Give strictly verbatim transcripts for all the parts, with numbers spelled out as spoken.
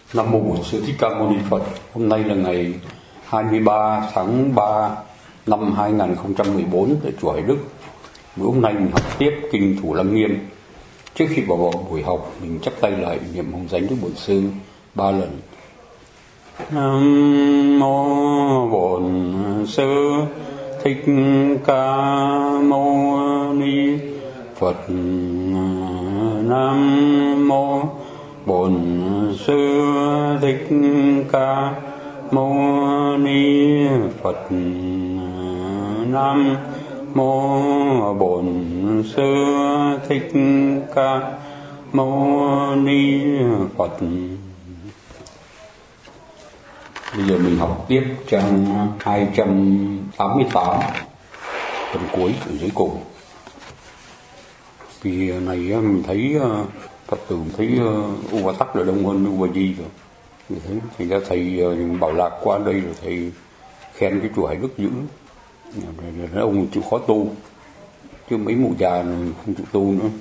Nam mô Bổn Sư Thích Ca Mâu Ni Phật. Hôm nay là ngày hai mươi ba tháng ba năm hai nghìn không trăm mười bốn tại chùa Hải Đức. Bữa hôm nay mình học tiếp kinh Thủ Lăng Nghiêm. Trước khi vào buổi học, mình chắp tay lại niệm hồng danh Đức Bổn Sư ba lần. Nam mô Bổn Sư Thích Ca Mâu Ni Phật. Nam mô Bổn Sư Thích Ca Mâu Ni Phật. Nam mô Bổn Sư Thích Ca Mâu Ni Phật. Bây giờ mình học tiếp trang hai trăm tám mươi tám, phần cuối ở dưới cùng. Vì này mình thấy Phật tử thấy U Ba Tắc là đông hơn U Ba Di rồi. Mình thấy thì ra thầy Bảo Lạc qua đây rồi thầy khen cái chùa Hải Đức dữ. Ông chịu khó tu, chứ mấy mụ già không chịu tu nữa.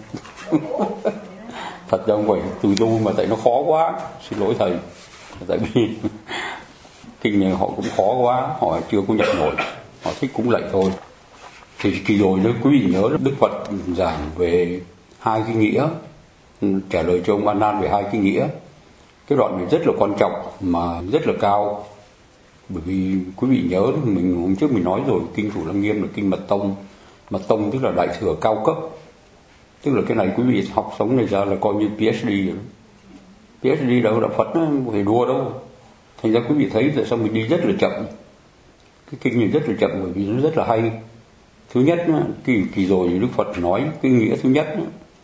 Thật ra không phải từ tu mà tại nó khó quá. Xin lỗi thầy. Tại vì kinh này họ cũng khó quá, họ chưa có nhập nổi, họ thích cúng lạy thôi. Thì kỳ rồi nếu quý vị nhớ Đức Phật giảng về hai cái nghĩa, trả lời cho ông A Nan về hai cái nghĩa. Cái đoạn này rất là quan trọng mà rất là cao. Bởi vì quý vị nhớ mình hôm trước mình nói rồi, kinh Thủ Lăng Nghiêm là kinh Mật Tông. Mật Tông tức là đại thừa cao cấp. Tức là cái này quý vị học sống này ra là coi như P H D rồi. P H D đâu là Phật nó không phải đùa đâu. Thành ra quý vị thấy tại sao mình đi rất là chậm. Cái kinh này rất là chậm bởi vì nó rất là hay. Thứ nhất, kỳ, kỳ rồi Đức Phật nói cái nghĩa thứ nhất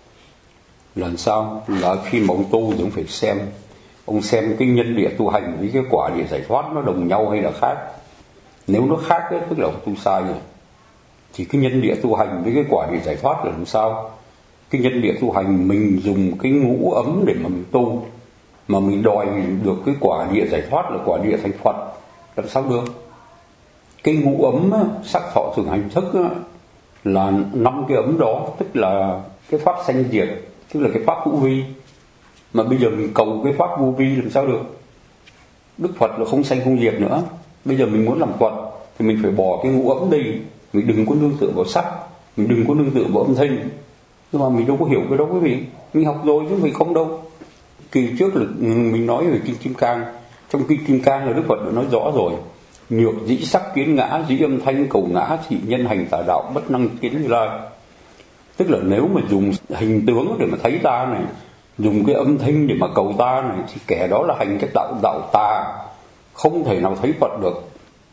là sao? Là khi mà ông tu thì ông phải xem. Ông xem cái nhân địa tu hành với cái quả địa giải thoát nó đồng nhau hay là khác. Nếu nó khác ấy, tức là ông tu sai rồi. Thì cái nhân địa tu hành với cái quả địa giải thoát là làm sao? Cái nhân địa tu hành mình dùng cái ngũ ấm để mà mình tu, mà mình đòi được cái quả địa giải thoát là quả địa thành Phật, làm sao được? Cái ngũ ấm sắc thọ thường hành thức là năm cái ấm đó, tức là cái pháp sanh diệt, tức là cái pháp hữu vi. Mà bây giờ mình cầu cái pháp vô vi làm sao được? Đức Phật là không sanh không diệt nữa. Bây giờ mình muốn làm Phật thì mình phải bỏ cái ngũ ấm đi. Mình đừng có nương tựa vào sắc, mình đừng có nương tựa vào âm thanh. Nhưng mà mình đâu có hiểu cái đó quý vị. Mình học rồi chứ mình không đâu. Kỳ trước là mình nói về kinh Kim Cang. Trong kinh Kim Cang là Đức Phật đã nói rõ rồi. Nhược dĩ sắc kiến ngã, dĩ âm thanh cầu ngã, thì nhân hành tà đạo bất năng kiến Như Lai. Tức là nếu mà dùng hình tướng để mà thấy ta này, dùng cái âm thanh để mà cầu ta này, thì kẻ đó là hành cái đạo đạo tà, không thể nào thấy Phật được.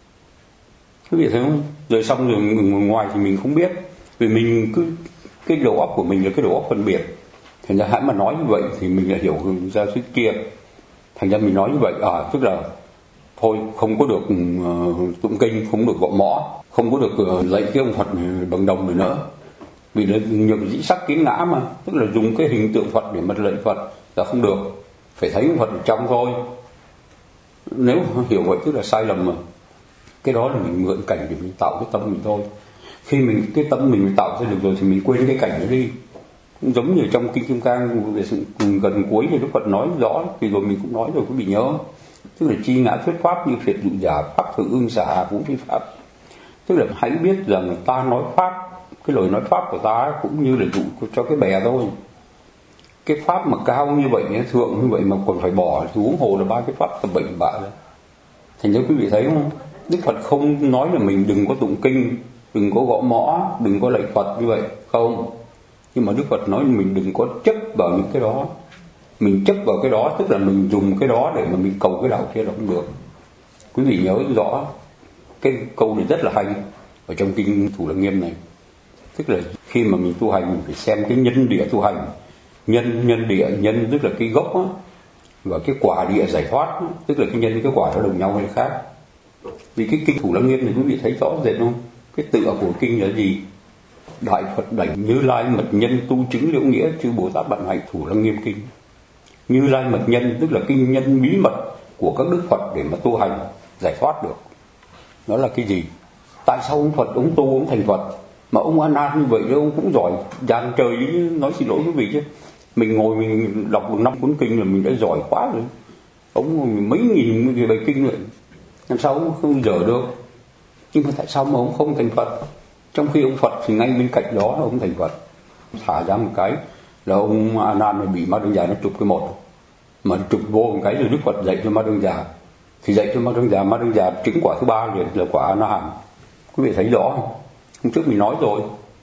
Quý vị thấy không? Rồi xong rồi người ngoài thì mình không biết. Vì mình cứ, cái đầu óc của mình là cái đầu óc phân biệt. Thành ra hãy mà nói như vậy thì mình lại hiểu ra thứ kia. Thành ra mình nói như vậy, à tức là thôi không có được uh, tụng kinh, không được gõ mõ, không có được uh, dạy cái ông Phật bằng đồng này nữa. Vì là nhược dĩ sắc kiến ngã mà, tức là dùng cái hình tượng Phật để mà lạy Phật là không được. Phải thấy Phật trong thôi. Nếu hiểu vậy tức là sai lầm mà. Cái đó là mình mượn cảnh để mình tạo cái tâm mình thôi. Khi mình cái tâm mình tạo ra được rồi thì mình quên cái cảnh đó đi. Cũng giống như trong kinh Kim Cang gần cuối thì Đức Phật nói rõ, thì rồi mình cũng nói rồi quý vị nhớ. Tức là chi ngã thuyết pháp như phiệt dụ giả, pháp thử ương xả cũng phi pháp. Tức là hãy biết rằng ta nói pháp, cái lời nói pháp của ta cũng như là dụ cho cái bè thôi. Cái pháp mà cao như vậy, thượng như vậy mà còn phải bỏ thì huống hồ là ba cái pháp tầm bệnh bạ rồi. Thành ra quý vị thấy không? Đức Phật không nói là mình đừng có tụng kinh, đừng có gõ mõ, đừng có lạy Phật như vậy, không. Nhưng mà Đức Phật nói mình đừng có chấp vào những cái đó. Mình chấp vào cái đó tức là mình dùng cái đó để mà mình cầu cái đạo kia là không được. Quý vị nhớ rõ cái câu này rất là hay ở trong kinh Thủ Lăng Nghiêm này. Tức là khi mà mình tu hành mình phải xem cái nhân địa tu hành. Nhân nhân địa, nhân tức là cái gốc á, và cái quả địa giải thoát á, tức là cái nhân cái quả nó đồng nhau hay khác. Vì cái kinh Thủ Lăng Nghiêm này quý vị thấy rõ rệt không? Cái tựa của kinh là gì? Đại Phật đảnh Như Lai mật nhân tu chứng liễu nghĩa chư Bồ Tát bạn hạnh Thủ Lăng Nghiêm kinh. Như Lai mật nhân tức là cái nhân bí mật của các đức Phật để mà tu hành giải thoát được. Đó là cái gì? Tại sao ông Phật ông tu ông thành Phật? Mà ông A Nan như vậy ông cũng giỏi dàn trời, nói xin lỗi quý vị chứ. Mình ngồi mình đọc được năm cuốn kinh là mình đã giỏi quá rồi. ông mấy nghìn cái bài kinh rồi, làm sao ông không dở được? Nhưng mà tại sao mà ông không thành Phật? Trong khi ông Phật thì ngay bên cạnh đó là ông thành Phật. Thả ra một cái là ông A Nan bị Ma Đương Già nó chụp cái một, mà chụp vô một cái rồi Đức Phật dạy cho Ma Đương Già, thì dạy cho Ma Đương Già, Ma Đương Già chứng quả thứ ba rồi là quả A Na Hàm. Quý vị thấy rõ không? Hôm trước mình nói rồi,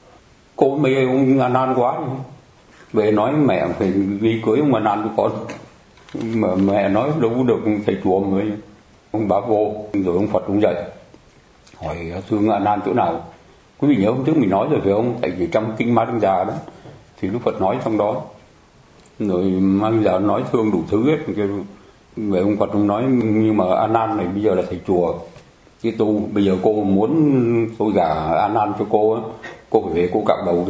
cô mê ông A Nan quá, về nói mẹ phải đi cưới ông A Nan với con, mà mẹ nói đâu được thầy chùa người ông bá vô, rồi ông Phật ông dạy hỏi thương A Nan chỗ nào. Quý vị nhớ hôm trước mình nói rồi phải không? Tại vì trong kinh Ma Đương Già đó thì Đức Phật nói trong đó, rồi Ma Đương Già nói thương đủ thứ hết. Về ông Phật ông nói nhưng mà A Nan này bây giờ là thầy chùa chứ tu, bây giờ cô muốn tôi gả A Nan cho cô, cô phải về cô cạo đầu đi,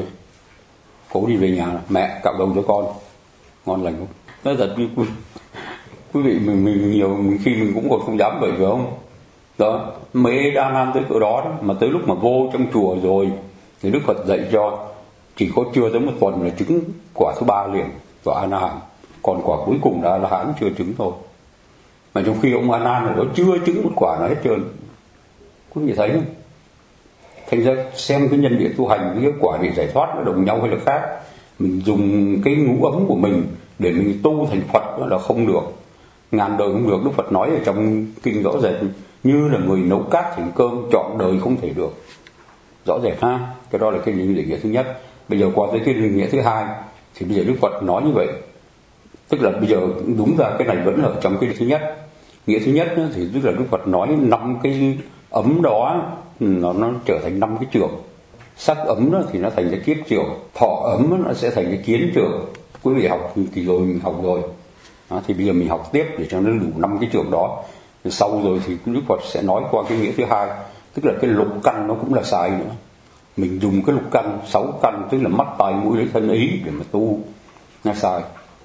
cô đi về nhà mẹ cạo đầu cho con, ngon lành không? Nói thật quý, quý vị mình, mình nhiều mình, khi mình cũng còn không dám vậy phải không? Đó, mê A Nan tới cỡ đó, đó mà tới lúc mà vô trong chùa rồi thì Đức Phật dạy cho chỉ có chưa tới một tuần là chứng quả thứ ba liền, quả A Na Hàm, còn quả cuối cùng là A La Hán chưa chứng thôi. Mà trong khi ông A Nan này đó chưa chứng một quả nào hết trơn. Quý vị thấy không? Thành ra xem cái nhân địa tu hành với cái quả địa giải thoát nó đồng nhau hay là khác. Mình dùng cái ngũ ấm của mình để mình tu thành Phật đó là không được, ngàn đời không được. Đức Phật nói ở trong kinh rõ rệt, như là người nấu cát thành cơm, trọn đời không thể được. Rõ rệt ha. Cái đó là cái định nghĩa thứ nhất. Bây giờ qua tới cái định nghĩa thứ hai thì bây giờ Đức Phật nói như vậy, tức là bây giờ đúng ra cái này vẫn ở trong cái thứ nhất. Nghĩa thứ nhất thì tức là Đức Phật nói năm cái ấm đó nó, nó trở thành năm cái trường. Sắc ấm đó thì nó thành cái kiết trường, thọ ấm đó, nó sẽ thành cái kiến trường. Quý vị học thì rồi mình học rồi đó, thì bây giờ mình học tiếp để cho nó đủ năm cái trường đó. Rồi sau rồi thì Đức Phật sẽ nói qua cái nghĩa thứ hai, tức là cái lục căn nó cũng là sai nữa. Mình dùng cái lục căn, sáu căn tức là mắt tai mũi lưỡi thân ý để mà tu, nó sai.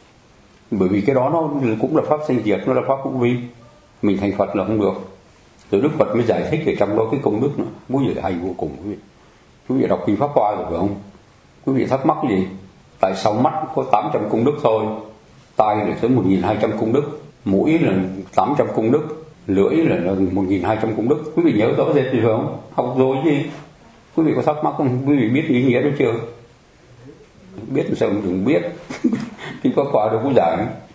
Bởi vì cái đó nó cũng là pháp sanh diệt, nó là pháp hữu vi. Mình thành Phật là không được. Rồi Đức Phật mới giải thích ở trong đó cái công đức nữa, bố gì hay vô cùng quý vị. Quý vị đọc kinh Pháp Hoa rồi phải không? Quý vị thắc mắc gì? Tại sao mắt có tám trăm công đức thôi, tai là tới một nghìn hai trăm công đức, mũi là tám trăm công đức, lưỡi là một nghìn hai trăm công đức. Quý vị nhớ rõ rệt gì phải không? Học rồi gì? Quý vị có thắc mắc không? Quý vị biết ý nghĩa đó chưa? Biết sao mình đừng biết. Kinh Pháp Hoa đâu có giải.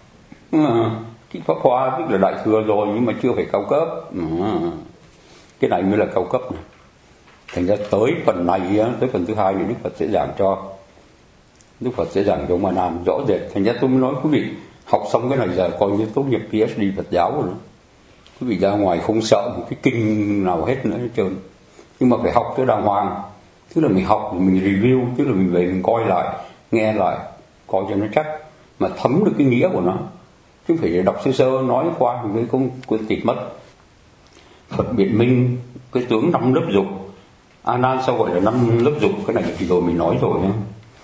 À, Kinh Pháp Hoa tức là đại thừa rồi nhưng mà chưa phải cao cấp. À, cái này mới là cao cấp này. Thành ra tới phần này, tới phần thứ hai thì Đức Phật sẽ giảng cho Đức Phật sẽ giảng cho ông A Nan rõ rệt. Thành ra tôi mới nói quý vị học xong cái này giờ coi như tốt nghiệp pê hát đê Phật giáo rồi đó. Quý vị ra ngoài không sợ một cái kinh nào hết nữa hết trơn. Nhưng mà phải học cho đàng hoàng. Tức là mình học, mình review, tức là mình về mình coi lại, nghe lại, coi cho nó chắc, mà thấm được cái nghĩa của nó. Chứ phải đọc sơ sơ nói qua thì không quên tịt mất. Phật biện minh cái tướng năm lớp dục. A Nan sao gọi là năm lớp dục? Cái này thì rồi mình nói rồi nhé.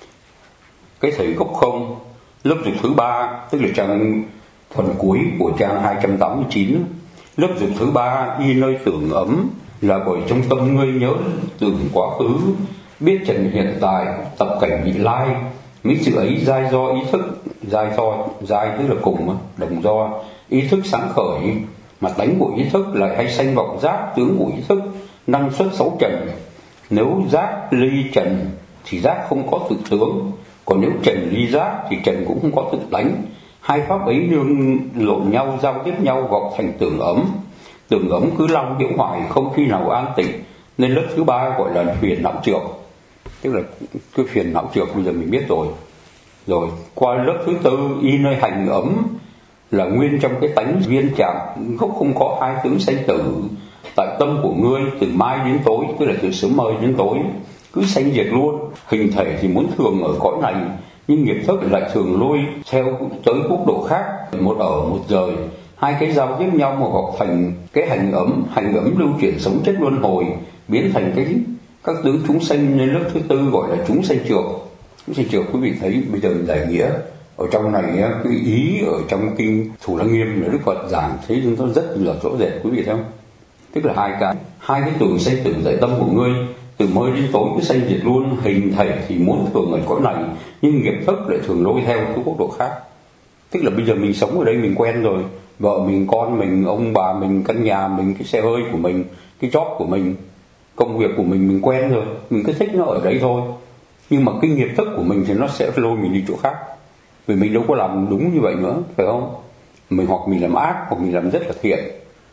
Cái thời gốc không, lớp dục thứ ba, tức là trang phần cuối của trang hai trăm tám mươi chín. Lớp dục thứ ba y nơi tưởng ấm, là bởi trong tâm ngươi nhớ tưởng quá khứ, biết trần hiện tại, tập cảnh vị lai. Mấy sự ấy giai do ý thức, giai do, giai tức là cùng, đồng do ý thức sáng khởi, mà tánh của ý thức lại hay sanh vọng giác tướng của ý thức, năng suất sáu trần. Nếu giác ly trần thì giác không có tự tướng, còn nếu trần ly giác thì trần cũng không có tự tánh. Hai pháp ấy nương lộn nhau, giao tiếp nhau gọt thành tưởng ấm. Tưởng ấm cứ long điệu hoài, không khi nào an tịnh, nên lớp thứ ba gọi là phiền não trược. Tức là cái phiền não trược bây giờ mình biết rồi. Rồi qua lớp thứ tư y nơi hành ấm, là nguyên trong cái tánh viên chạm gốc không có hai tướng sanh tử. Tại tâm của ngươi từ mai đến tối, tức là từ sớm mời đến tối, cứ sanh diệt luôn. Hình thể thì muốn thường ở cõi này, nhưng nghiệp thức lại thường lôi theo tới quốc độ khác, một ở một rời. Hai cái giao tiếp nhau mà gọt thành cái hành ấm. Hành ấm lưu chuyển sống chết luân hồi, biến thành cái các tướng chúng sanh, nên lớp thứ tư gọi là chúng sanh trược. Chúng sanh trược quý vị thấy bây giờ mình giải nghĩa ở trong này, cái ý ở trong kinh Thủ Lăng Nghiêm là Đức Phật giảng thấy nó rất là rõ rệt, quý vị thấy không? Tức là hai cái hai cái từ sanh tử tại tâm của ngươi, từ mới đến tối cứ sanh diệt luôn. Hình thể thì muốn thường ở cõi này, nhưng nghiệp thức lại thường lôi theo cái quốc độ khác. Tức là bây giờ mình sống ở đây mình quen rồi, vợ mình, con mình, ông bà mình, căn nhà mình, cái xe hơi của mình, cái job của mình, công việc của mình mình quen rồi, mình cứ thích nó ở đấy thôi. Nhưng mà cái nghiệp thức của mình thì nó sẽ lôi mình đi chỗ khác, vì mình đâu có làm đúng như vậy nữa, phải không? Mình hoặc mình làm ác, hoặc mình làm rất là thiện.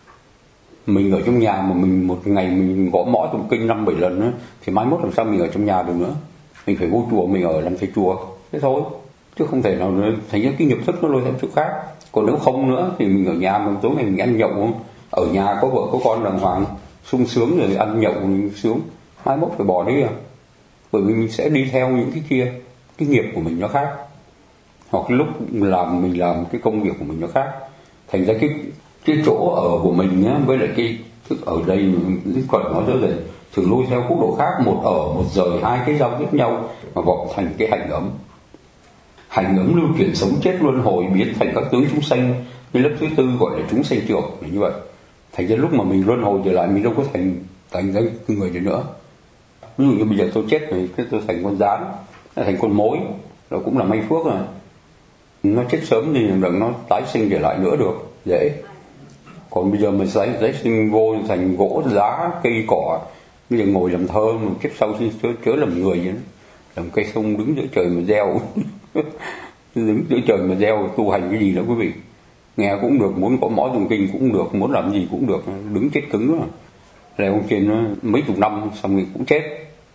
Mình ở trong nhà mà mình một ngày mình gõ mõ tụng kinh năm bảy lần nữa, thì mai mốt làm sao mình ở trong nhà được nữa? Mình phải vô chùa, mình ở làm thầy chùa, thế thôi. Chứ không thể nào nữa, thành ra cái nghiệp thức nó lôi theo chỗ khác. Còn nếu không nữa thì mình ở nhà, mà tối ngày mình ăn nhậu, ở nhà có vợ có con đàng hoàng, sung sướng rồi ăn nhậu mình sướng, mai mốt phải bỏ đi à. Bởi vì mình sẽ đi theo những cái kia, cái nghiệp của mình nó khác, hoặc cái lúc làm mình làm cái công việc của mình nó khác. Thành ra cái cái chỗ ở của mình nhá, với lại cái thức ở đây Đức Phật nói rất là thường lôi theo quốc độ khác, một ở một rời, hai cái giao tiếp nhau mà vọng thành cái hành ấm. Hành ấm lưu chuyển sống chết luân hồi, biến thành các tướng chúng sanh, cái lớp thứ tư gọi là chúng sanh trưởng là như vậy. Thành ra lúc mà mình luân hồi trở lại, mình đâu có thành thành ra người đấy nữa. Ví dụ như bây giờ tôi chết rồi, cái tôi thành con rán, thành con mối, nó cũng là may phước rồi. Nó chết sớm thì đừng nó tái sinh trở lại nữa được, dễ. Còn bây giờ mình tái, tái sinh vô thành gỗ, giá, cây cỏ, bây giờ ngồi làm thơ, mà kiếp sau chớ, chớ làm người vậy đó. Làm cây sông đứng giữa trời mà gieo, đứng giữa trời mà gieo tu hành cái gì đó quý vị. Nghe cũng được, muốn có mõ tụng kinh cũng được, muốn làm gì cũng được, đứng chết cứng đó. Leo ông trên nó mấy chục năm xong rồi cũng chết.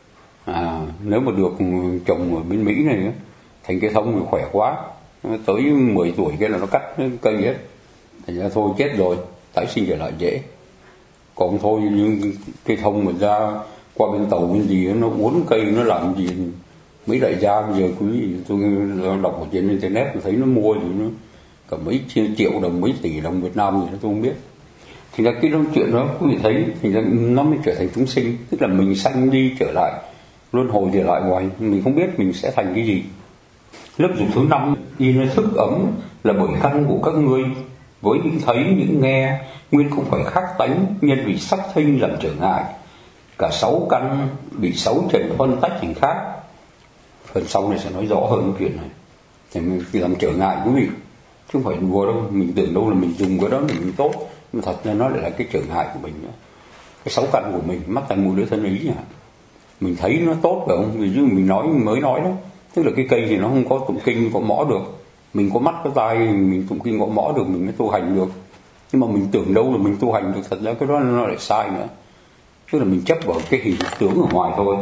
À, nếu mà được trồng ở bên Mỹ này thành cây thông thì khỏe quá, tới mười tuổi cái là nó cắt cây hết. Thành ra thôi chết rồi, tái sinh trở lại dễ. Còn thôi nhưng cây thông mà ra qua bên tàu bên gì nó uốn cây nó làm gì, mấy đại gia bây giờ quý vị tôi đọc ở trên internet tôi thấy nó mua thì nó cả mấy triệu đồng, mấy tỷ đồng Việt Nam gì đó tôi không biết. Thì ra cái đó chuyện đó quý vị thấy thì nó mới trở thành chúng sinh, tức là mình sanh đi trở lại, luân hồi trở lại ngoài, mình không biết mình sẽ thành cái gì. Lớp dục thứ năm y nó thức ấm là bởi căn của các ngươi, với những thấy những nghe nguyên không phải khác tánh, nhân vì sắc thinh làm trở ngại, cả sáu căn bị sáu trần phân tách thành khác. Phần sau này sẽ nói rõ hơn cái chuyện này, thì mình làm trở ngại quý vị, chứ không phải đùa đâu. Mình tưởng đâu là mình dùng cái đó là mình tốt, nhưng thật ra nó lại là cái trở ngại của mình nữa. Cái sáu căn của mình, mắt tai mũi lưỡi thân ý nhỉ, mình thấy nó tốt phải không? Vì như mình nói mới nói đó, tức là cái cây thì nó không có tụng kinh có mõ được, mình có mắt có tai mình tụng kinh có mõ được, mình mới tu hành được. Nhưng mà mình tưởng đâu là mình tu hành được, thật ra cái đó nó lại sai nữa, tức là mình chấp vào cái hình tướng ở ngoài thôi.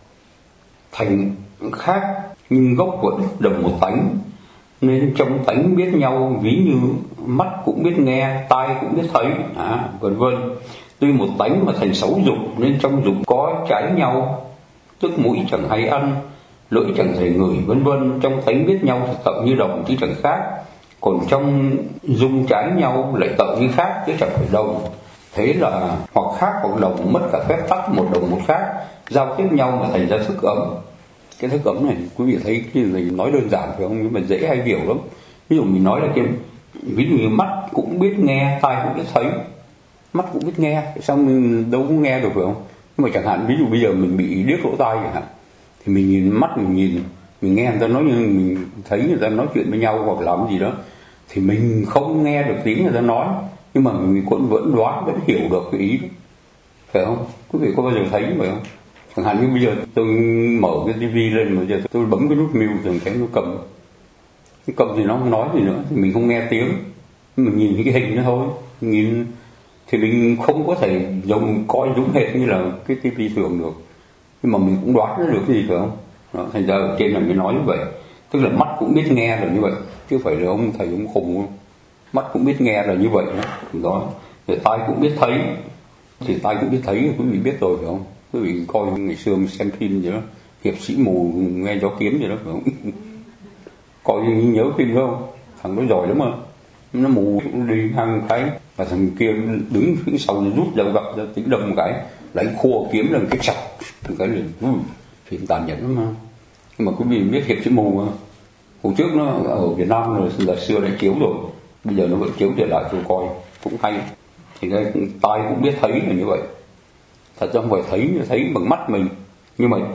Thành khác nhưng gốc vẫn đồng một tánh, nên trong tánh biết nhau, ví như mắt cũng biết nghe, tai cũng biết thấy, à, vân vân. Tuy một tánh mà thành sáu dục, nên trong dục có trái nhau, tức mũi chẳng hay ăn, lưỡi chẳng thể ngửi, vân vân. Trong tánh biết nhau thì tợ như đồng chứ chẳng khác, còn trong dung trái nhau lại tợ như khác chứ chẳng phải đồng. Thế là hoặc khác hoặc đồng, mất cả phép tắc, một đồng một khác, giao tiếp nhau mà thành ra thức ấm. Cái thức ấm này quý vị thấy cái gì nói đơn giản phải không, nhưng mà dễ hay hiểu lắm. Ví dụ mình nói là cái ví dụ như mắt cũng biết nghe, tai cũng biết thấy. Mắt cũng biết nghe, sao mình đâu có nghe được phải không? Nhưng mà chẳng hạn ví dụ bây giờ mình bị điếc lỗ tai chẳng hạn, thì mình nhìn mắt mình nhìn, mình nghe người ta nói, như mình thấy người ta nói chuyện với nhau hoặc làm gì đó, thì mình không nghe được tiếng người ta nói, nhưng mà mình cũng vẫn đoán, vẫn hiểu được cái ý đó, phải không? Quý vị có bao giờ thấy phải không? Chẳng hạn như bây giờ tôi mở cái tivi lên mà giờ tôi bấm cái nút mute thì thấy nó cầm, cái cầm thì nó không nói gì nữa, thì mình không nghe tiếng, mình nhìn cái hình nó thôi, nhìn thì mình không có thể dùng coi đúng hệt như là cái tivi thường được, nhưng mà mình cũng đoán nó được cái gì phải không? Đó, thành ra ở trên là mới nói như vậy, tức là mắt cũng biết nghe là như vậy, chứ phải là ông thầy ông khùng không? Mắt cũng biết nghe là như vậy đó, đó. Rồi tai cũng biết thấy, thì tai cũng biết thấy quý vị biết rồi phải không? Quý vị coi ngày xưa mình xem phim vậy đó, hiệp sĩ mù nghe gió kiếm vậy đó phải không? Coi nhớ phim không? Thằng đó giỏi lắm mà, nó mù đi hăng cái, và thằng kia đứng phía sau rút dao gập ra tiếng đâm một cái, lấy khua kiếm lên cái chọc cái liền, phim tàn nhẫn lắm mà. Nhưng mà quý vị biết hiệp sĩ mù mà, hồi trước nó ở Việt Nam rồi là xưa đã chiếu rồi, bây giờ nó vẫn chiếu trở lại tôi coi cũng hay. Thì cái tai cũng biết thấy là như vậy, thật ra không phải thấy thấy bằng mắt mình, nhưng mà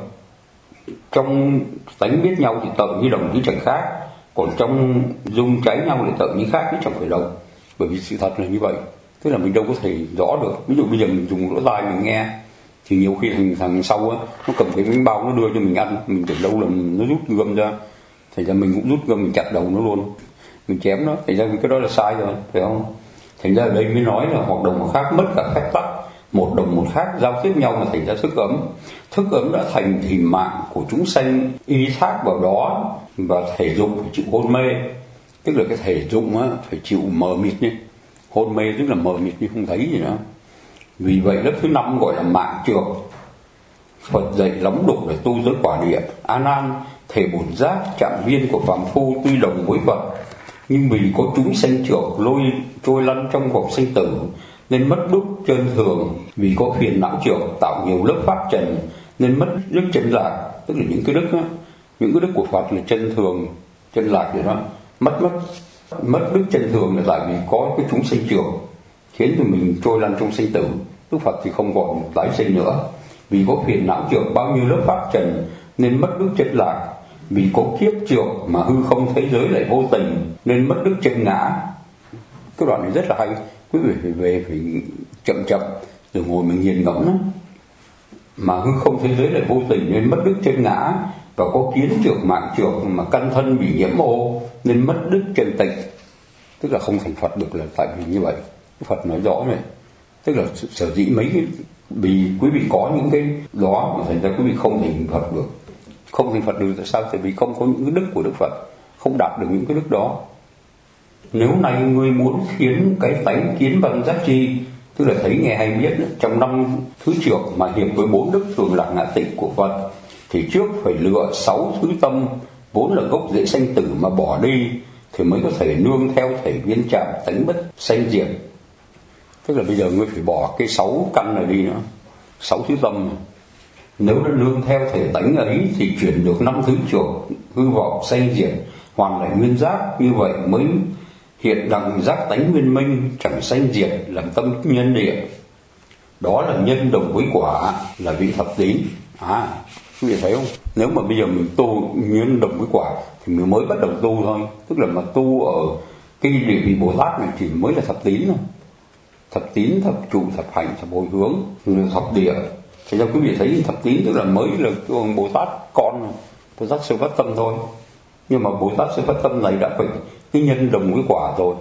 trong tánh biết nhau thì tợ như đồng chứ chẳng khác, còn trong dung trái nhau thì tợ như khác chứ chẳng phải đồng. bởi vì sự thật là như vậy, tức là mình đâu có thể rõ được. Ví dụ bây giờ mình dùng lỗ tai mình nghe thì nhiều khi thằng thằng sau á nó cầm cái bánh bao nó đưa cho mình ăn, mình tưởng đâu là nó rút gươm ra, thành ra mình cũng rút gươm mình chặt đầu nó luôn, mình chém nó, thành ra cái đó là sai rồi, phải không? Thành ra ở đây mới nói là hoạt động một khác mất cả phép tắc, một đồng một khác giao tiếp nhau mà thành ra thức ấm. Thức ấm đã thành thì mạng của chúng sanh y thác vào đó, và thể dục phải chịu hôn mê, tức là cái thể dụng á phải chịu mờ mịt đi, hôn mê tức là mờ mịt như không thấy gì nữa. Vì vậy lớp thứ năm gọi là mạng trược. Phật dạy lóng đục để tu giới quả địa. A Nan, thể bổn giác chạm viên của phàm phu tuy đồng với Phật, nhưng vì có chúng sanh trược lôi trôi lăn trong vòng sinh tử nên mất đức chân thường. Vì có phiền não trược tạo nhiều lớp pháp trần nên mất đức chân lạc, tức là những cái đức á, những cái đức của Phật là chân thường, chân lạc vậy đó. Mất mất mất đức chân thường là tại vì có cái chúng sanh trược khiến cho mình trôi lăn trong sinh tử. Đức Phật thì không còn tái sinh nữa. Vì có phiền não trược bao nhiêu lớp pháp trần nên mất đức chân lạc. Vì có kiếp trược mà hư không thế giới lại vô tình nên mất đức chân ngã. Cái đoạn này rất là hay, quý vị phải về phải chậm chậm rồi ngồi mình nghiền ngẫm đó. Mà hư không thế giới lại vô tình nên mất đức chân ngã. Và có kiến trược mạng trược mà căn thân bị nhiễm ô nên mất đức chân tịnh. Tức là không thành Phật được là tại vì như vậy. Phật nói rõ này, tức là sở dĩ mấy cái vì quý vị có những cái đó mà thành ra quý vị không thành Phật được. Không thành Phật được tại sao? Tại vì không có những cái đức của Đức Phật, không đạt được những cái đức đó. Nếu nay ngươi muốn khiến cái tánh kiến văn giác chi, tức là thấy nghe hay biết trong năm thứ trược mà hiệp với bốn đức thường lạc ngã tịnh của Phật, thì trước phải lựa sáu thứ tâm vốn là gốc dễ sanh tử mà bỏ đi, thì mới có thể nương theo thể viên chạm tánh bất sanh diệt. Tức là bây giờ ngươi phải bỏ cái sáu căn này đi nữa, sáu thứ tâm này. Nếu đã nương theo thể tánh ấy thì chuyển được năm thứ trược hư vọng sanh diệt, hoàn lại nguyên giác, như vậy mới hiện đẳng giác tánh nguyên minh, chẳng sanh diệt, làm tâm nhân địa. Đó là nhân đồng với quả, là vị thập tín. À, quý vị thấy không? Nếu mà bây giờ mình tu nhân đồng với quả thì mình mới bắt đầu tu thôi. Tức là mà tu ở cái địa vị Bồ Tát này thì mới là thập tín thôi. Thập tín, thập trụ, thập hạnh, thập hồi hướng, thập địa. Thì ra quý vị thấy thập tín tức là mới là Bồ Tát con, Bồ Tát Sư Phát Tâm thôi. Nhưng mà Bồ Tát Sư Phát Tâm này đã phải cái nhân đồng với quả rồi,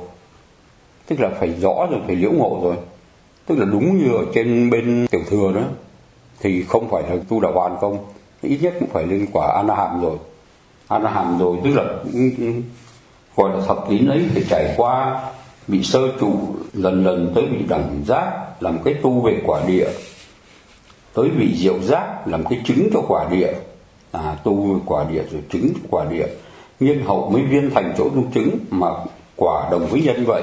tức là phải rõ rồi, phải liễu ngộ rồi. Tức là đúng như ở trên bên tiểu thừa đó thì không phải là tu đạo hoàn không, ít nhất cũng phải lên quả A Na Hàm rồi. A Na Hàm rồi tức là gọi là thập tín ấy phải trải qua bị sơ trụ, lần lần tới bị đẳng giác làm cái tu về quả địa, tới vị diệu giác làm cái chứng cho quả địa. À, tu về quả địa rồi chứng cho quả địa, nhiên hậu mới viên thành chỗ tu chứng, mà quả đồng với nhân vậy.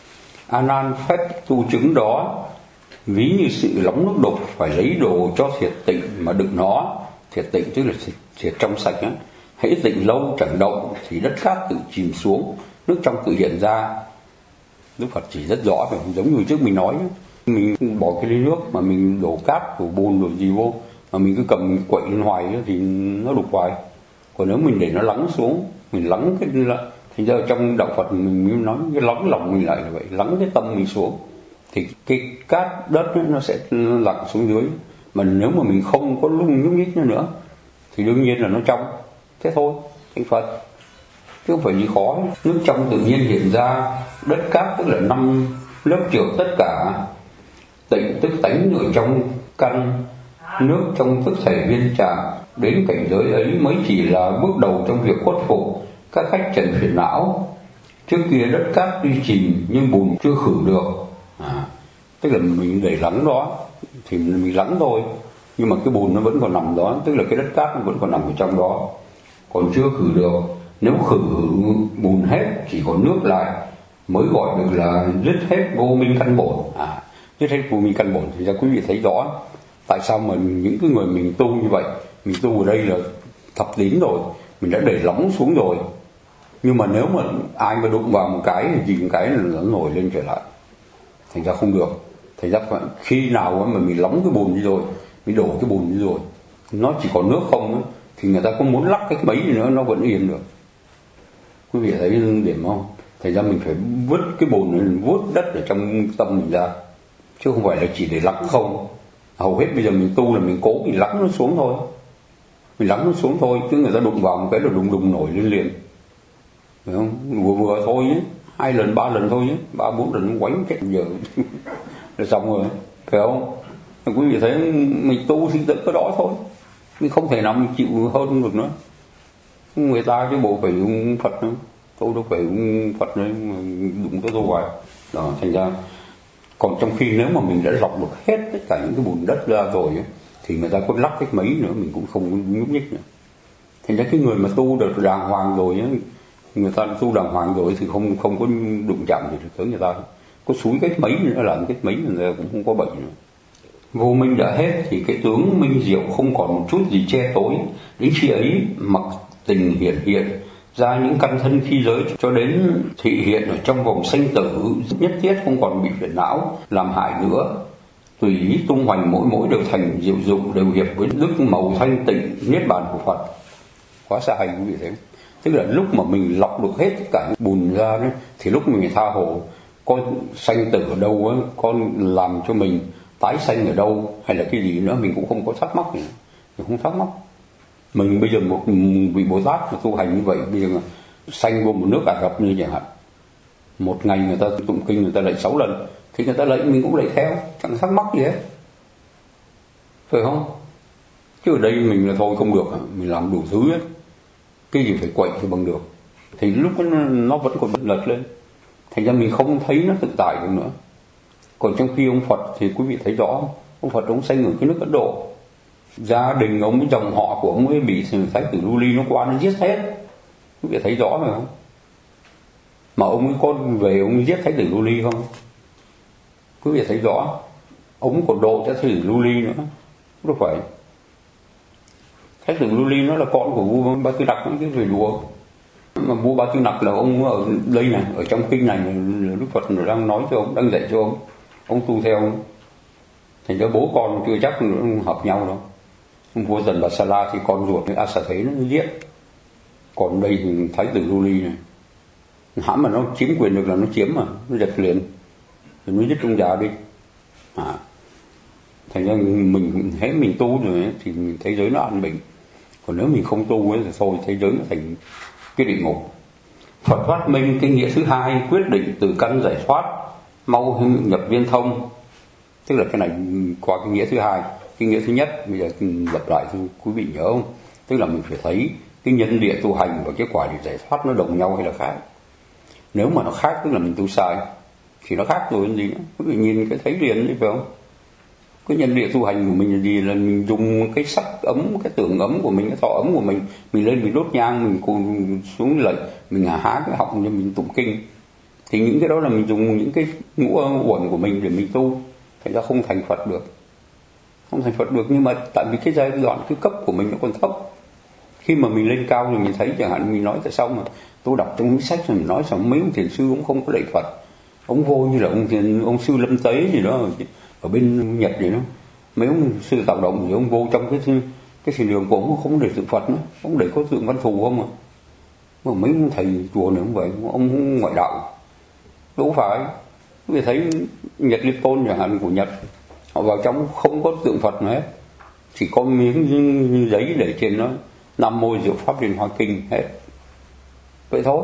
A Nan, phép tu chứng đó ví như sự lóng nước đục, phải lấy đồ cho thiệt tịnh mà đựng nó. Thiệt tịnh tức là thiệt trong sạch á. Hễ tịnh lâu chẳng động thì đất cát tự chìm xuống, nước trong tự hiện ra. Đức Phật chỉ rất rõ, phải giống như trước mình nói, mình bỏ cái ly nước mà mình đổ cát, đổ bùn, đổ gì vô mà mình cứ cầm mình quậy lên hoài thì nó đục hoài. Còn nếu mình để nó lắng xuống, mình lắng cái thì giờ trong đạo Phật mình nói cái lắng lòng mình lại là vậy, lắng cái tâm mình xuống thì cái cát đất ấy, nó sẽ lặn xuống dưới. Mà nếu mà mình không có lung nhúc nhích nữa, nữa thì đương nhiên là nó trong. Thế thôi, thành Phật chứ không phải gì khó. Nước trong tự nhiên hiện ra, đất cát tức là năm lớp trược tất cả. Tịnh tức tánh ở trong căn, nước trong tức thể viên chạm. Đến cảnh giới ấy mới chỉ là bước đầu trong việc khuất phục các khách trần phiền não. Trước kia đất cát tuy chìm nhưng bùn chưa khử được. À, tức là mình để lắng đó thì mình lắng thôi, nhưng mà cái bùn nó vẫn còn nằm đó, tức là cái đất cát nó vẫn còn nằm ở trong đó, còn chưa khử được. Nếu khử bùn hết chỉ còn nước lại mới gọi được là dứt hết vô minh căn bổn. À, dứt hết vô minh căn bổn thì ra quý vị thấy rõ tại sao mà những cái người mình tu như vậy, mình tu ở đây là thập tín rồi, mình đã đẩy lóng xuống rồi, nhưng mà nếu mà ai mà đụng vào một cái thì một cái là nó nổi lên trở lại, thành ra không được. Thành ra khi nào mà mình lóng cái bùn đi rồi, mình đổ cái bùn đi rồi, nó chỉ còn nước không ấy, thì người ta có muốn lắc cái mấy gì nữa nó vẫn yên được. Quý vị thấy điểm không? Thành ra mình phải vứt cái bùn, vuốt đất ở trong tâm mình ra, chứ không phải là chỉ để lắng không. Hầu hết bây giờ mình tu là mình cố mình lắng nó xuống thôi, mình lắng nó xuống thôi, chứ người ta đụng vào một cái là đùng đùng nổi lên liền, phải không? Vừa vừa thôi nhé, hai lần ba lần thôi nhé, ba bốn lần quánh chết giờ là xong rồi, phải không? Quý vị thấy mình tu thì tự có đó thôi, mình không thể nào mình chịu hơn được nữa. Người ta chứ bộ phải uống Phật nữa, tôi đâu phải uống Phật nữa, đụng tới tôi hoài. Đó, thành ra còn trong khi nếu mà mình đã lọc được hết tất cả những cái bùn đất ra rồi ấy, thì người ta có lắc cái mấy nữa mình cũng không nhúc nhích nữa. Thành ra cái người mà tu được đàng hoàng rồi ấy, người ta tu đàng hoàng rồi thì không không có đụng chạm gì được tới người ta. Có xúi cái mấy nữa làm cái mấy người ta cũng không có bệnh nữa. Vô minh đã hết thì cái tướng minh diệu không còn một chút gì che tối. Đến khi ấy mặc tình hiển hiện ra những căn thân khí giới cho đến thị hiện ở trong vòng sanh tử, nhất thiết không còn bị phiền não làm hại nữa. Tùy ý tung hoành mỗi mỗi đều thành diệu dụng, đều hiệp với đức màu thanh tịnh niết bàn của Phật. Quá xa hành quý vị thấy. Tức là lúc mà mình lọc được hết tất cả những bùn ra đấy, thì lúc mình tha hồ con sanh tử ở đâu ấy, con làm cho mình tái sanh ở đâu hay là cái gì nữa mình cũng không có thắc mắc nữa. Mình không thắc mắc. Mình bây giờ một vị Bồ Tát mà tu hành như vậy, bây giờ sanh vô một nước Ả Rập như chẳng hạn, một ngày người ta tụng kinh người ta lạy sáu lần thì người ta lạy mình cũng lạy theo, chẳng thắc mắc gì hết, phải không? Chứ ở đây mình là thôi không được, mình làm đủ thứ hết, cái gì phải quậy thì bằng được, thì lúc đó nó vẫn còn lật lên, thành ra mình không thấy nó tự tại được nữa. Còn trong khi ông Phật thì quý vị thấy rõ, ông Phật ông sanh ở cái nước Ấn Độ, gia đình ông, dòng họ của ông ấy bị Thái tử Lưu Ly nó qua nó giết hết, quý vị thấy rõ phải không? Mà ông ấy có về ông ấy giết Thái tử Lưu Ly không? Quý vị thấy rõ, ông còn độ cho Thái tử Lưu Ly nữa, đâu phải. Thái tử Lưu Ly nó là con của vua Ba Tư Nặc, cái người đùa. Mà vua Ba Tư Nặc là ông ở đây này, ở trong kinh này Đức Phật đang nói cho ông, đang dạy cho ông, ông tu theo ông. Thành ra bố con chưa chắc nó hợp nhau đâu. Ông vua Tần Bà Sa La thì con ruột với A Xà Thế nó giết, còn đây thì Thái tử Lưu Ly này, hãm mà nó chiếm quyền được là nó chiếm mà nó giật liền thì nó giết ông già đi. À, thành ra mình thấy mình tu rồi ấy, thì mình thế giới nó an bình, còn nếu mình không tu ấy, thì thôi thế giới nó thành cái địa ngục. Phật thoát minh cái nghĩa thứ hai, quyết định từ căn giải thoát mau nhập viên thông, tức là cái này qua cái nghĩa thứ hai. Cái nghĩa thứ nhất bây giờ lặp lại cho quý vị nhớ không, tức là mình phải thấy cái nhân địa tu hành và cái quả địa giải thoát nó đồng nhau hay là khác. Nếu mà nó khác tức là mình tu sai, thì nó khác rồi gì nữa, quý vị nhìn cái thấy liền đấy, phải không? Cái nhân địa tu hành của mình là gì? Là mình dùng cái sắc ấm, cái tưởng ấm của mình, cái thọ ấm của mình, mình lên mình đốt nhang, mình cùng xuống lạy, mình há cái họng cho mình tụng kinh, thì những cái đó là mình dùng những cái ngũ uẩn của mình để mình tu, thành ra không thành Phật được, không thành Phật được. Nhưng mà tại vì cái giai đoạn, cái cấp của mình nó còn thấp. Khi mà mình lên cao rồi mình thấy, chẳng hạn mình nói tại sao mà tôi đọc trong những sách rồi mình nói sao mấy ông thiền sư cũng không có lạy Phật, ông vô như là ông thiền, ông sư Lâm Tế gì đó ở bên Nhật gì đó, mấy ông sư tạo động thì ông vô trong cái cái thiền đường của ông không để tượng Phật nữa, ông để có tượng Văn Thù không à. Mà mấy ông thầy chùa này không vậy, ông ngoại đạo đâu phải. Vì thấy Nhật Liêm Tôn chẳng hạn của Nhật, họ vào trong không có tượng Phật nữa hết, chỉ có miếng giấy để trên nó Nam Mô Diệu Pháp Liên Hoa Kinh hết, vậy thôi.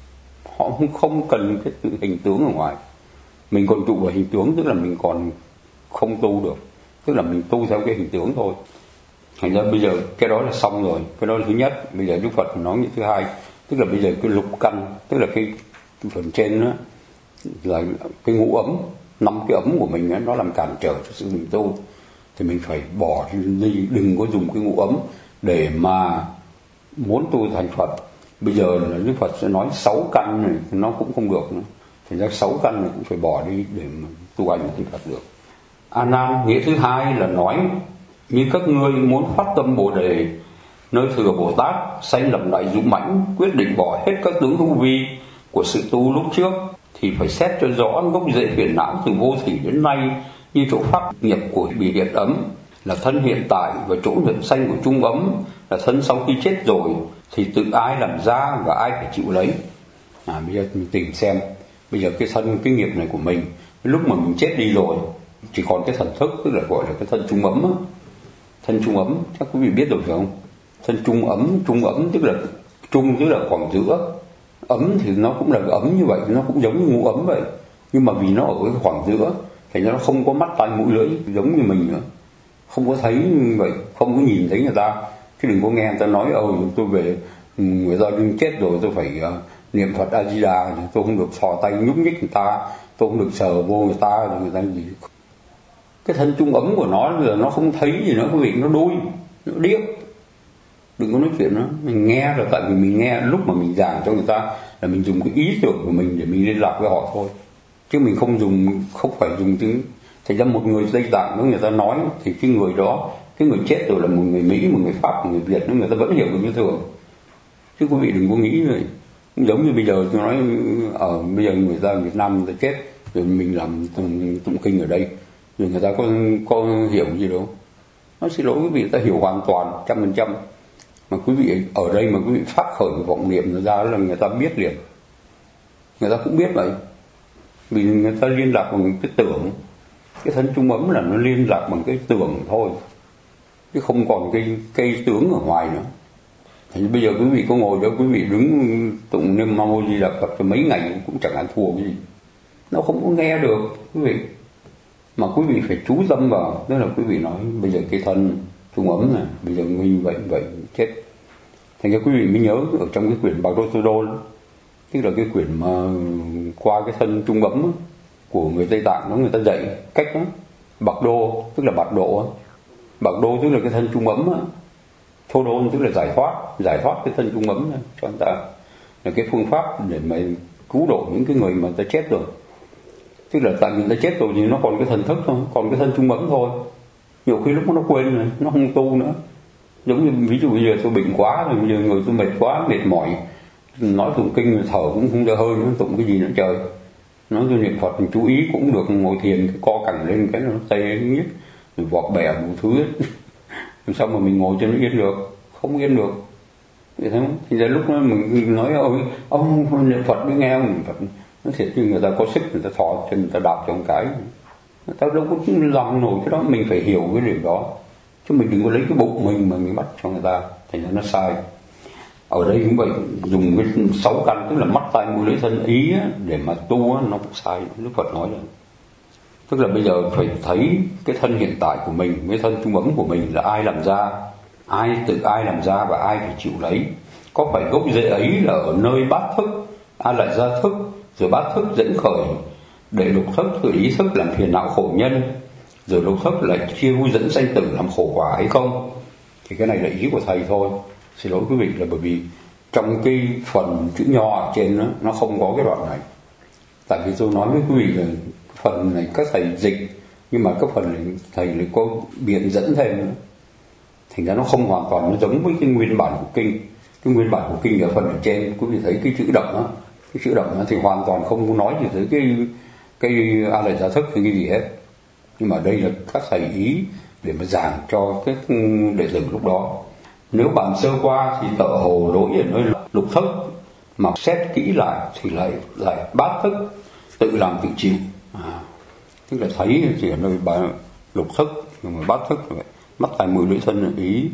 Họ không, không cần cái tự hình tướng ở ngoài. Mình còn trụ vào hình tướng, tức là mình còn không tu được, tức là mình tu theo cái hình tướng thôi. Thành ra bây giờ cái đó là xong rồi, cái đó là thứ nhất. Bây giờ Đức Phật nói như thứ hai, tức là bây giờ cái lục căn, tức là cái, cái phần trên đó là cái ngũ ấm, năm cái ấm của mình đó, nó làm cản trở cho sự mình tu, thì mình phải bỏ đi, đừng có dùng cái ngũ ấm để mà muốn tu thành Phật. Bây giờ là Đức Phật sẽ nói sáu căn này nó cũng không được nữa, thành ra sáu căn này cũng phải bỏ đi để mà tu hành thành Phật được. A Nan nghĩa thứ hai là nói như các ngươi muốn phát tâm Bồ Đề, nơi thừa Bồ Tát sanh lập lại dũng mãnh, quyết định bỏ hết các tướng hữu vi của sự tu lúc trước, thì phải xét cho rõ gốc rễ phiền não từ vô thủy đến nay, như chỗ pháp nghiệp của bì hiện ấm là thân hiện tại, và chỗ nhận sanh của trung ấm là thân sau khi chết rồi, thì tự ai làm ra và ai phải chịu lấy. À, bây giờ mình tìm xem, bây giờ cái thân cái nghiệp này của mình, lúc mà mình chết đi rồi, chỉ còn cái thần thức, tức là gọi là cái thân trung ấm á. Thân trung ấm, chắc quý vị biết rồi phải không? Thân trung ấm, trung ấm tức là trung tức là khoảng giữa, ấm thì nó cũng là ấm như vậy, nó cũng giống như ngũ ấm vậy, nhưng mà vì nó ở cái khoảng giữa, thành ra nó không có mắt tai mũi lưỡi giống như mình nữa, không có thấy như vậy, không có nhìn thấy người ta. Chứ đừng có nghe người ta nói ôi tôi về người ta chết rồi tôi phải uh, niệm Phật A Di Đà, tôi không được thò tay nhúc nhích người ta, tôi không được sờ vô người ta, rồi người ta gì. Cái thân trung ấm của nó là nó không thấy gì nữa, quý vị, nó đuôi, nó điếc. Đừng có nói chuyện đó, mình nghe là tại vì mình nghe lúc mà mình giảng cho người ta là mình dùng cái ý tưởng của mình để mình liên lạc với họ thôi, chứ mình không dùng, không phải dùng tiếng. Thành ra một người Tây Tạng nếu người ta nói thì cái người đó, cái người chết rồi là một người Mỹ, một người Pháp, một người Việt, nếu người ta vẫn hiểu được như thường. Chứ quý vị đừng có nghĩ rồi giống như bây giờ tôi nói ở bây giờ người ta Việt Nam người ta chết rồi mình làm tụng kinh ở đây rồi người ta có có hiểu gì đâu. Nó xin lỗi quý vị, ta hiểu hoàn toàn trăm phần trăm. Mà quý vị ở đây mà quý vị phát khởi vọng niệm người ta là người ta biết liền, người ta cũng biết vậy, vì người ta liên lạc bằng cái tưởng. Cái thân trung ấm là nó liên lạc bằng cái tưởng thôi, chứ không còn cái cây tướng ở ngoài nữa. Thì bây giờ quý vị có ngồi đó, quý vị đứng tụng Nam Mô Di Đà Phật cho mấy ngày cũng chẳng ăn thua cái gì, nó không có nghe được quý vị. Mà quý vị phải chú tâm vào, tức là quý vị nói bây giờ cái thân trung ấm này, bây giờ nguyên vậy vậy chết. Thành ra quý vị mới nhớ ở trong cái quyển Bạc Đô Tô Đô, tức là cái quyển mà qua cái thân trung ấm đó, của người Tây Tạng đó, người ta dạy cách đó. Bạc Đô tức là bạc độ, bạc đô tức là cái thân trung ấm đó. Thô đôn tức là giải thoát, giải thoát cái thân trung ấm đó, cho người ta là cái phương pháp để mà cứu độ những cái người mà người ta chết rồi. Tức là tại vì người ta chết rồi thì nó còn cái thần thức thôi, còn cái thân trung ấm thôi. Nhiều khi lúc nó quên rồi, nó không tu nữa. Giống như ví dụ bây giờ tôi bệnh quá rồi, bây giờ người tôi mệt quá, mệt mỏi, nói tụng kinh thở cũng không đỡ hơi nữa, tụng cái gì nữa trời. Nói tôi niệm Phật chú ý cũng được, ngồi thiền cái co cẳng lên cái nó tê nhất, rồi vọt bè đủ thứ hết. Làm sao mà mình ngồi cho nó yên được, không yên được. Vậy thế thì ra lúc đó mình nói ôi ông niệm Phật đi nghe ông niệm Phật, nó thiệt như người ta có sức người ta thò chân người ta đạp cho một cái, người ta đâu có lòng nổi cái đó. Mình phải hiểu cái điều đó, chứ mình đừng có lấy cái bụng mình mà mình bắt cho người ta, thành ra nó sai. Ở đây cũng vậy, dùng cái sáu căn tức là mắt tai mũi lưỡi thân ý á, để mà tu á, nó cũng sai. Đức Phật nói là tức là bây giờ phải thấy cái thân hiện tại của mình, cái thân trung ấm của mình là ai làm ra, ai tự ai làm ra và ai phải chịu lấy. Có phải gốc rễ ấy là ở nơi bát thức, ai lại ra thức, rồi bát thức dẫn khởi để lục thức, rồi ý thức làm phiền não khổ nhân, rồi lục thức lại chiêu dẫn sanh tử làm khổ quả hay không? Thì cái này là ý của thầy thôi. Xin lỗi quý vị là bởi vì trong cái phần chữ nho ở trên đó, nó không có cái đoạn này. Tại vì tôi nói với quý vị là phần này các thầy dịch, nhưng mà các phần này thầy lại có biện dẫn thêm nữa. Thành ra nó không hoàn toàn nó giống với cái nguyên bản của kinh. Cái nguyên bản của kinh ở phần ở trên, quý vị thấy cái chữ động đó, cái chữ động đó thì hoàn toàn không có nói gì tới cái cái a lại gia thức hay cái gì hết. Nhưng mà đây là các thầy ý để mà giảng cho các đệ tử lúc đó. Nếu bạn sơ qua thì tợ hồ lỗi ở nơi lục thức, mà xét kỹ lại thì lại lại bát thức, tự làm tự chịu. À, tức là thấy chỉ ở nơi ba lục thức, nhưng mà bát thức vậy. Mắt tai mũi lưỡi thân là ý.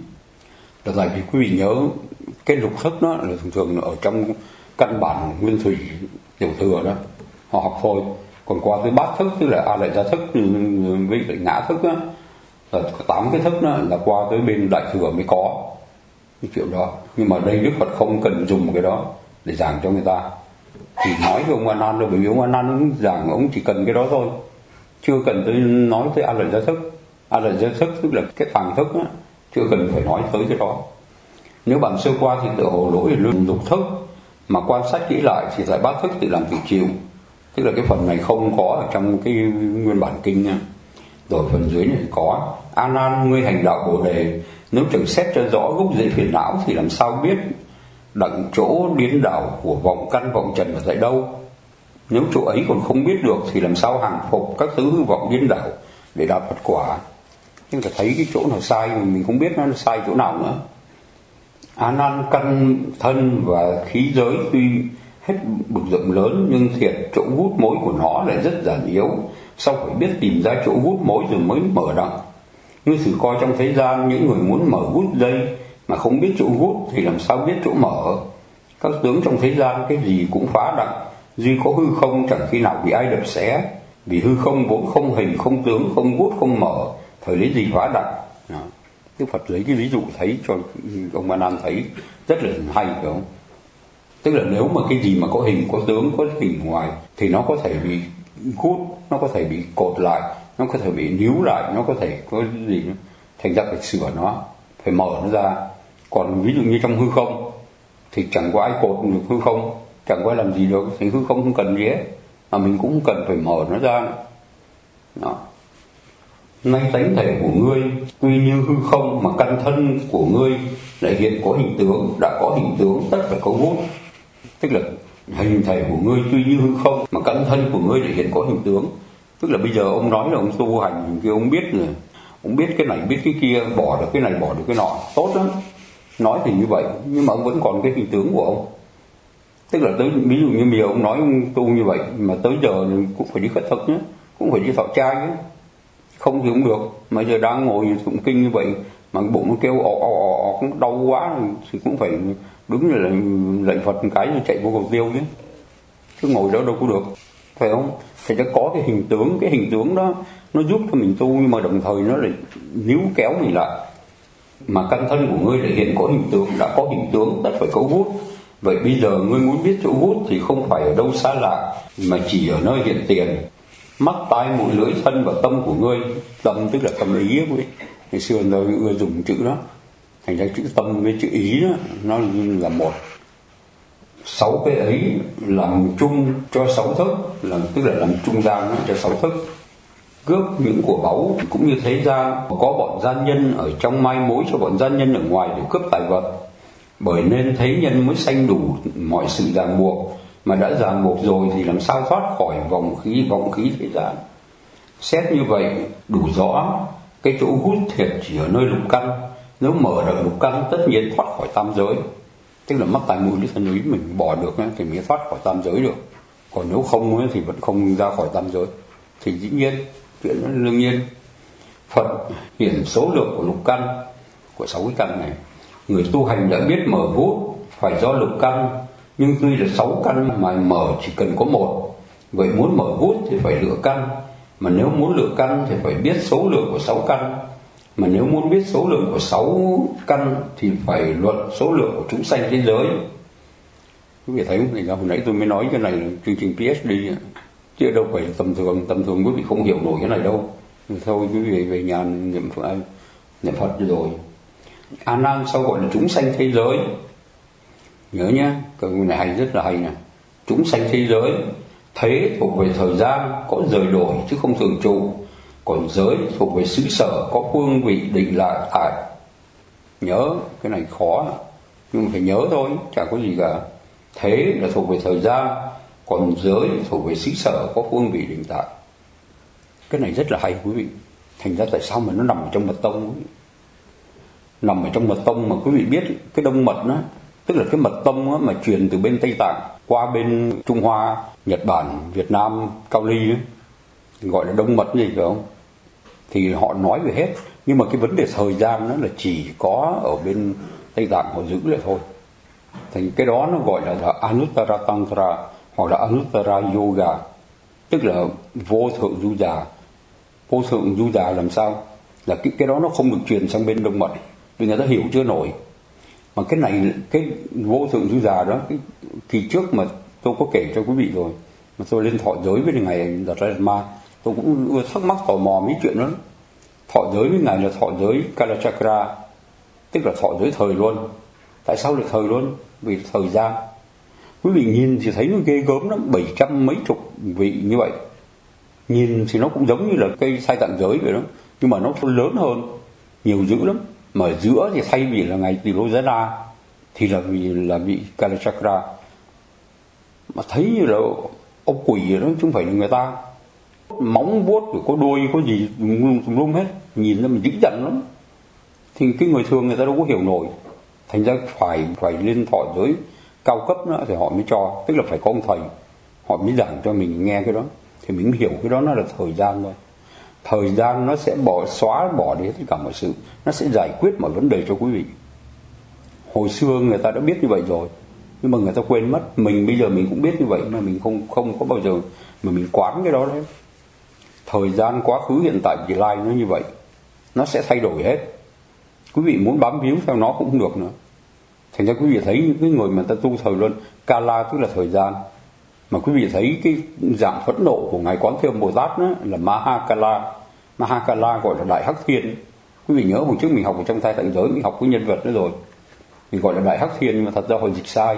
Là tại vì quý vị nhớ cái lục thức đó là thường thường ở trong căn bản nguyên thủy tiểu thừa đó họ học thôi. Còn qua tới bát thức tức là a lại gia thức với lại ngã thức đó, là tám cái thức đó là qua tới bên đại thừa mới có cái chuyện đó. Nhưng mà đây Đức Phật không cần dùng cái đó để giảng cho người ta. Thì nói với ông A Nan rồi, bởi vì ông A Nan ông giảng ông chỉ cần cái đó thôi, chưa cần tới nói tới a lại gia thức. A lại gia thức tức là cái tàng thức đó, chưa cần phải nói tới cái đó. Nếu bạn sơ qua thì tự hồ lỗi là lục thức, mà quan sát kỹ lại thì tại bát thức tự làm tự chịu. Tức là cái phần này không có ở trong cái nguyên bản kinh nha. Rồi phần dưới này có: A Nan, ngươi hành đạo Bồ đề, nếu chẳng xét cho rõ gốc rễ phiền não thì làm sao biết đặng chỗ điên đảo của vọng căn vọng trần ở tại đâu? Nếu chỗ ấy còn không biết được thì làm sao hàng phục các thứ hư vọng điên đảo để đạt Phật quả? Nhưng là thấy cái chỗ nào sai mà mình không biết nó sai chỗ nào nữa. A Nan, căn thân và khí giới tuy hết bực rộng lớn, nhưng thiệt chỗ hút mối của nó lại rất giản yếu, sau phải biết tìm ra chỗ hút mối rồi mới mở đặng. Như thử coi trong thế gian, những người muốn mở hút dây mà không biết chỗ hút thì làm sao biết chỗ mở. Các tướng trong thế gian cái gì cũng phá đặng, duy có hư không chẳng khi nào bị ai đập xé, vì hư không vốn không hình, không tướng, không hút, không mở, thời lấy gì phá đặng. Đó. Đức Phật lấy cái ví dụ thấy cho ông Ba Nan thấy rất là hay, phải không? Tức là nếu mà cái gì mà có hình, có tướng, có hình ngoài thì nó có thể bị hút, nó có thể bị cột lại, nó có thể bị níu lại, nó có thể có gì nữa. Thành ra phải sửa nó, phải mở nó ra. Còn ví dụ như trong hư không thì chẳng có ai cột được hư không, chẳng có ai làm gì được, thì hư không không cần gì hết, mà mình cũng cần phải mở nó ra. Đó. Nay tánh thể của ngươi tuy như hư không, mà căn thân của ngươi lại hiện có hình tướng, đã có hình tướng tất phải có hút. Tức là hình thể của ngươi tuy như hư không, mà căn thân của ngươi lại hiện có hình tướng. Tức là bây giờ ông nói là ông tu hành kia, ông biết rồi, ông biết cái này biết cái kia, bỏ được cái này bỏ được cái nọ, tốt lắm. Nói thì như vậy, nhưng mà ông vẫn còn cái hình tướng của ông. Tức là tới ví dụ như bây giờ ông nói ông tu như vậy, mà tới giờ cũng phải đi khất thực nhé, cũng phải đi thọ trai nhé, không thì không được. Mà giờ đang ngồi tụng kinh như vậy mà bụng nó kêu ọ ọ ọ cũng đau quá thì cũng phải đứng là lạy Phật một cái rồi chạy vô cầu tiêu chứ, chứ ngồi đó đâu có được, phải không? Thì nó có cái hình tướng, cái hình tướng đó nó giúp cho mình tu, nhưng mà đồng thời nó lại níu kéo mình lại. Mà căn thân của ngươi lại hiện có hình tướng, đã có hình tướng tất phải có hút. Vậy bây giờ ngươi muốn biết chỗ hút thì không phải ở đâu xa lạ, mà chỉ ở nơi hiện tiền. Mắt, tai, mũi, lưỡi, thân và tâm của ngươi. Tâm tức là tâm ý ấy, quý. Ngày xưa người ưa dùng chữ đó, thành ra chữ tâm với chữ ý đó, nó là một. Sáu cái ấy làm chung cho sáu thức, là tức là làm trung gian cho sáu thức. Cướp những của báu cũng như thế gian, có bọn gian nhân ở trong mai mối cho bọn gian nhân ở ngoài để cướp tài vật. Bởi nên thế nhân mới sanh đủ mọi sự ràng buộc, mà đã ràng buộc rồi thì làm sao thoát khỏi vòng khí vòng khí thế gian. Xét như vậy đủ rõ, cái chỗ hút thiệt chỉ ở nơi lục căn. Nếu mở được lục căn tất nhiên thoát khỏi tam giới. Tức là mắt tai mũi lưỡi thân ý mình bỏ được thì mới thoát khỏi tam giới được. Còn nếu không thì vẫn không ra khỏi tam giới. Thì dĩ nhiên, chuyện đó đương nhiên. Phật hiển số lượng của lục căn, của sáu cái căn này. Người tu hành đã biết mở hút phải do lục căn, nhưng tuy là sáu căn mà mở chỉ cần có một. Vậy muốn mở hút thì phải lựa căn, mà nếu muốn lựa căn thì phải biết số lượng của sáu căn. Mà nếu muốn biết số lượng của sáu căn thì phải luận số lượng của chúng sanh thế giới. Quý vị thấy không? Thì hồi nãy tôi mới nói cái này là chương trình pê hát đê, chứ đâu phải tầm thường, tầm thường quý vị không hiểu nổi cái này đâu. Thôi quý vị về nhà niệm Phật, niệm Phật rồi. A Nan sao gọi là chúng sanh thế giới? Nhớ nhá, cái này hay, rất là hay nè. Chúng sanh thế giới, thế thuộc về thời gian, có rời đổi chứ không thường trụ. Còn giới thuộc về xứ sở, có phương vị định lại tại. Nhớ, cái này khó, nhưng mà phải nhớ thôi, chẳng có gì cả. Thế là thuộc về thời gian, còn giới thuộc về xứ sở, có phương vị định tại. Cái này rất là hay quý vị. Thành ra tại sao mà nó nằm ở trong mật tông quý vị? Nằm ở trong mật tông mà quý vị biết cái đông mật đó, tức là cái mật tông đó mà truyền từ bên Tây Tạng qua bên Trung Hoa, Nhật Bản, Việt Nam, Cao Ly đó, gọi là đông mật gì phải không? Thì họ nói về hết, nhưng mà cái vấn đề thời gian đó là chỉ có ở bên Tây Tạng họ giữ lại thôi. Thành cái đó nó gọi là, là Anuttara Tantra hoặc là Anuttara Yoga, tức là vô thượng du già. Vô thượng du già làm sao? Là cái, cái đó nó không được truyền sang bên đông mật, vì người ta hiểu chưa nổi. Mà cái này, cái vô thượng du già đó, cái kỳ trước mà tôi có kể cho quý vị rồi, mà tôi lên thọ giới với Ngài Đạt Lai Lạt Ma, tôi cũng thắc mắc tò mò mấy chuyện đó. Thọ giới với Ngài là thọ giới Kalachakra, tức là thọ giới thời luôn. Tại sao lại thời luôn? Vì thời gian. Quý vị nhìn thì thấy nó ghê gớm lắm, bảy trăm mấy chục vị như vậy. Nhìn thì nó cũng giống như là cây sai tạng giới vậy đó, nhưng mà nó lớn hơn, nhiều dữ lắm. Mà ở giữa thì thay vì là Ngài Tirojana thì là vì là vị Kalachakra. Mà thấy như là ông quỷ vậy đó, chứ không phải là người ta. Móng vuốt rồi có đuôi có gì tùm lum hết, nhìn ra mình dữ dằn lắm. Thì cái người thường người ta đâu có hiểu nổi. Thành ra phải phải lên thọ giới cao cấp nữa thì họ mới cho, tức là phải có ông thầy họ mới giảng cho mình nghe cái đó thì mình hiểu cái đó nó là thời gian thôi. Thời gian nó sẽ bỏ xóa bỏ đi tất cả mọi sự, nó sẽ giải quyết mọi vấn đề cho quý vị. Hồi xưa người ta đã biết như vậy rồi, nhưng mà người ta quên mất. Mình bây giờ mình cũng biết như vậy mà mình không không có bao giờ mà mình quán cái đó đấy. Thời gian, quá khứ, hiện tại, vị lai nó như vậy, nó sẽ thay đổi hết. Quý vị muốn bám víu theo nó cũng không được nữa. Thành ra quý vị thấy những cái người mà ta tu thời luân, Kala tức là thời gian, mà quý vị thấy cái dạng phẫn nộ của ngài Quán Thế Âm Bồ Tát đó là Mahakala. Mahakala gọi là Đại Hắc Thiên. Quý vị nhớ hồi trước mình học ở trong Thai Tạng Giới, mình học cái nhân vật đó rồi, mình gọi là Đại Hắc Thiên, nhưng mà thật ra họ dịch sai.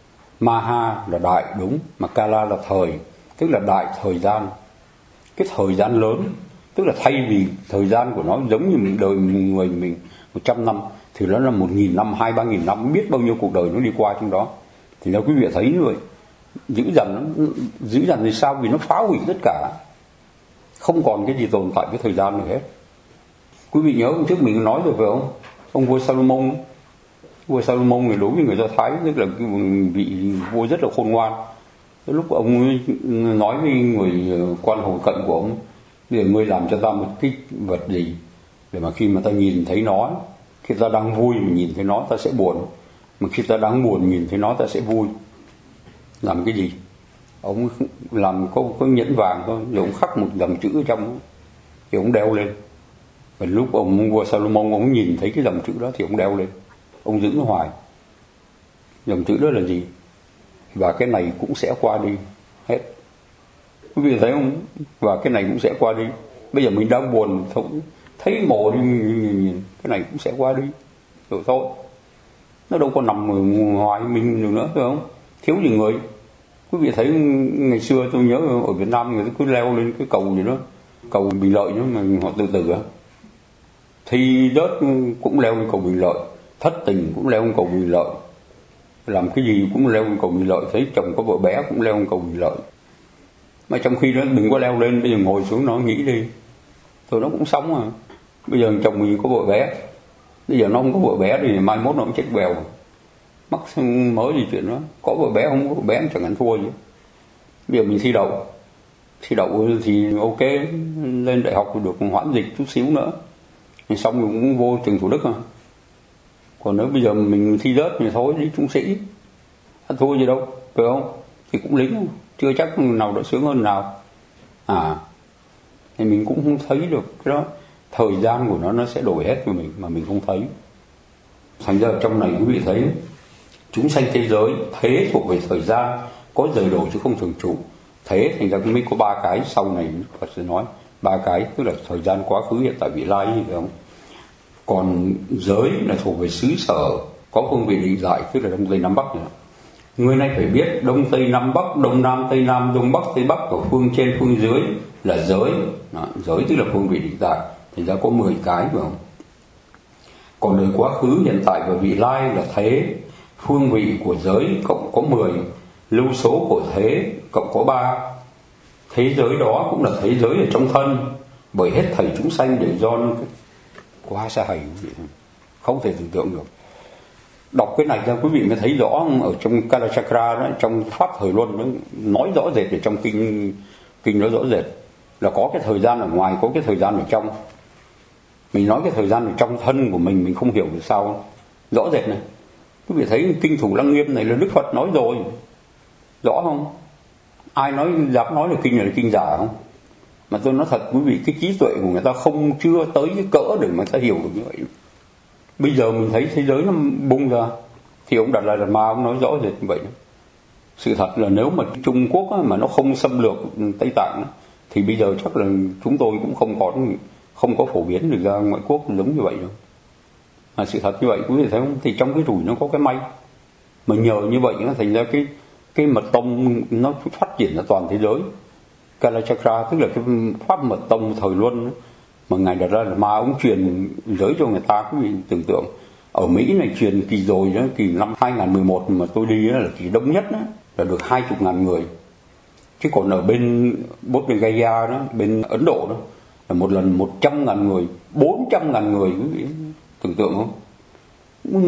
Maha là đại đúng, mà Kala là thời, tức là đại thời gian. Cái thời gian lớn, tức là thay vì thời gian của nó giống như mình đời mình người mình một trăm năm thì nó là một nghìn năm, hai ba nghìn năm, biết bao nhiêu cuộc đời nó đi qua trong đó. Thì nếu quý vị thấy như vậy, dữ dằn dữ dằn thì sao? Vì nó phá hủy tất cả, không còn cái gì tồn tại với thời gian nữa hết. Quý vị nhớ hôm trước mình nói rồi phải không? Ông vua Salomon, vua Salomon người đối với người Do Thái tức là cái vị vua rất là khôn ngoan. Cái lúc ông nói với người quan hầu cận của ông, bây giờ ngươi làm cho ta một cái vật gì để mà khi mà ta nhìn thấy nó, khi ta đang vui mà nhìn thấy nó ta sẽ buồn, mà khi ta đang buồn nhìn thấy nó ta sẽ vui. Làm cái gì? Ông làm có, có nhẫn vàng thôi, rồi ông khắc một dòng chữ ở trong, thì ông đeo lên. Và lúc ông vua Salomon ông nhìn thấy cái dòng chữ đó thì ông đeo lên, ông giữ nó hoài. Dòng chữ đó là gì? Và cái này cũng sẽ qua đi hết. Quý vị thấy không? Và cái này cũng sẽ qua đi. Bây giờ mình đang buồn, thấy mồ đi, nhìn cái này cũng sẽ qua đi rồi thôi. Nó đâu có nằm ở ngoài mình được nữa, phải không? Thiếu gì người. Quý vị thấy ngày xưa tôi nhớ ở Việt Nam người ta cứ leo lên cái cầu gì đó, cầu Bình Lợi đó mà họ tự tử á. Thi rớt cũng leo lên cầu Bình Lợi, thất tình cũng leo lên cầu Bình Lợi, làm cái gì cũng leo lên cầu Bình Lợi, thấy chồng có vợ bé cũng leo lên cầu Bình Lợi. Mà trong khi đó đừng có leo lên, bây giờ ngồi xuống nó nghĩ đi, rồi nó cũng sống à. Bây giờ chồng mình có vợ bé, bây giờ nó không có vợ bé thì mai mốt nó cũng chết bèo, mắc mới gì chuyện đó. Có vợ bé không có vợ bé chẳng hạn thua gì. Bây giờ mình thi đậu, thi đậu thì ok, lên đại học được hoãn dịch chút xíu nữa, thì xong rồi cũng vô trường Thủ Đức à. Còn nếu bây giờ mình thi rớt thì thôi đi trung sĩ, ăn thua gì đâu, phải không? Thì cũng lính, chưa chắc nào đã sướng hơn nào. À, thì mình cũng không thấy được cái đó. Thời gian của nó nó sẽ đổi hết của mình mà mình không thấy. Thành ra trong này quý vị thấy chúng sanh thế giới thế thuộc về thời gian, có rời đổi chứ không thường trụ. Thế thành ra mới có ba cái sau này Phật sẽ nói. Ba cái tức là thời gian, quá khứ, hiện tại, vị lai, phải không? Còn giới là thuộc về xứ sở, có phương vị định giải, tức là Đông Tây Nam Bắc nữa. Người này phải biết Đông Tây Nam Bắc, Đông Nam Tây Nam, Đông Bắc Tây Bắc của phương trên phương dưới là giới. Đó, giới tức là phương vị định giải, thì ra có mười cái, phải không? Còn đời quá khứ, hiện tại và vị lai là thế. Phương vị của giới cộng có mười, lưu số của thế cộng có ba. Thế giới đó cũng là thế giới ở trong thân, bởi hết thảy chúng sanh đều do nó quá xa hay, không thể tưởng tượng được. Đọc cái này ra quý vị mới thấy rõ ở trong Kalachakra đó, trong pháp thời luân nó nói rõ rệt, ở trong kinh kinh nó rõ rệt là có cái thời gian ở ngoài, có cái thời gian ở trong. Mình nói cái thời gian ở trong thân của mình mình không hiểu được sao, rõ rệt này. Quý vị thấy kinh Thủ Lăng Nghiêm này là Đức Phật nói rồi, rõ không? Ai nói dám nói là kinh này là kinh giả không? Mà tôi nói thật quý vị, cái trí tuệ của người ta không chưa tới cái cỡ để mà người ta hiểu được như vậy. Bây giờ mình thấy thế giới nó bung ra thì ông Đạt Lai Lạt Ma ông nói rõ rệt như vậy. Sự thật là nếu mà Trung Quốc á, mà nó không xâm lược Tây Tạng á, thì bây giờ chắc là chúng tôi cũng không có không có phổ biến được ra ngoại quốc giống như vậy đâu. Mà sự thật như vậy quý vị thấy không? Thì trong cái rủi nó có cái may, mà nhờ như vậy nó thành ra cái cái mật tông nó phát triển ra toàn thế giới. Kalachakra tức là cái pháp mật tông thời luân đó, mà ngài Đạt Lai Lạt Ma ông truyền giới cho người ta. Quý vị tưởng tượng ở Mỹ này truyền kỳ rồi đó, kỳ năm hai không một một mà tôi đi đó, là kỳ đông nhất đó, là được hai mươi ngàn người. Chứ còn ở bên Bodh Gaya đó, bên Ấn Độ đó là một lần một trăm ngàn người, bốn trăm ngàn người, quý vị tưởng tượng không? Ngợp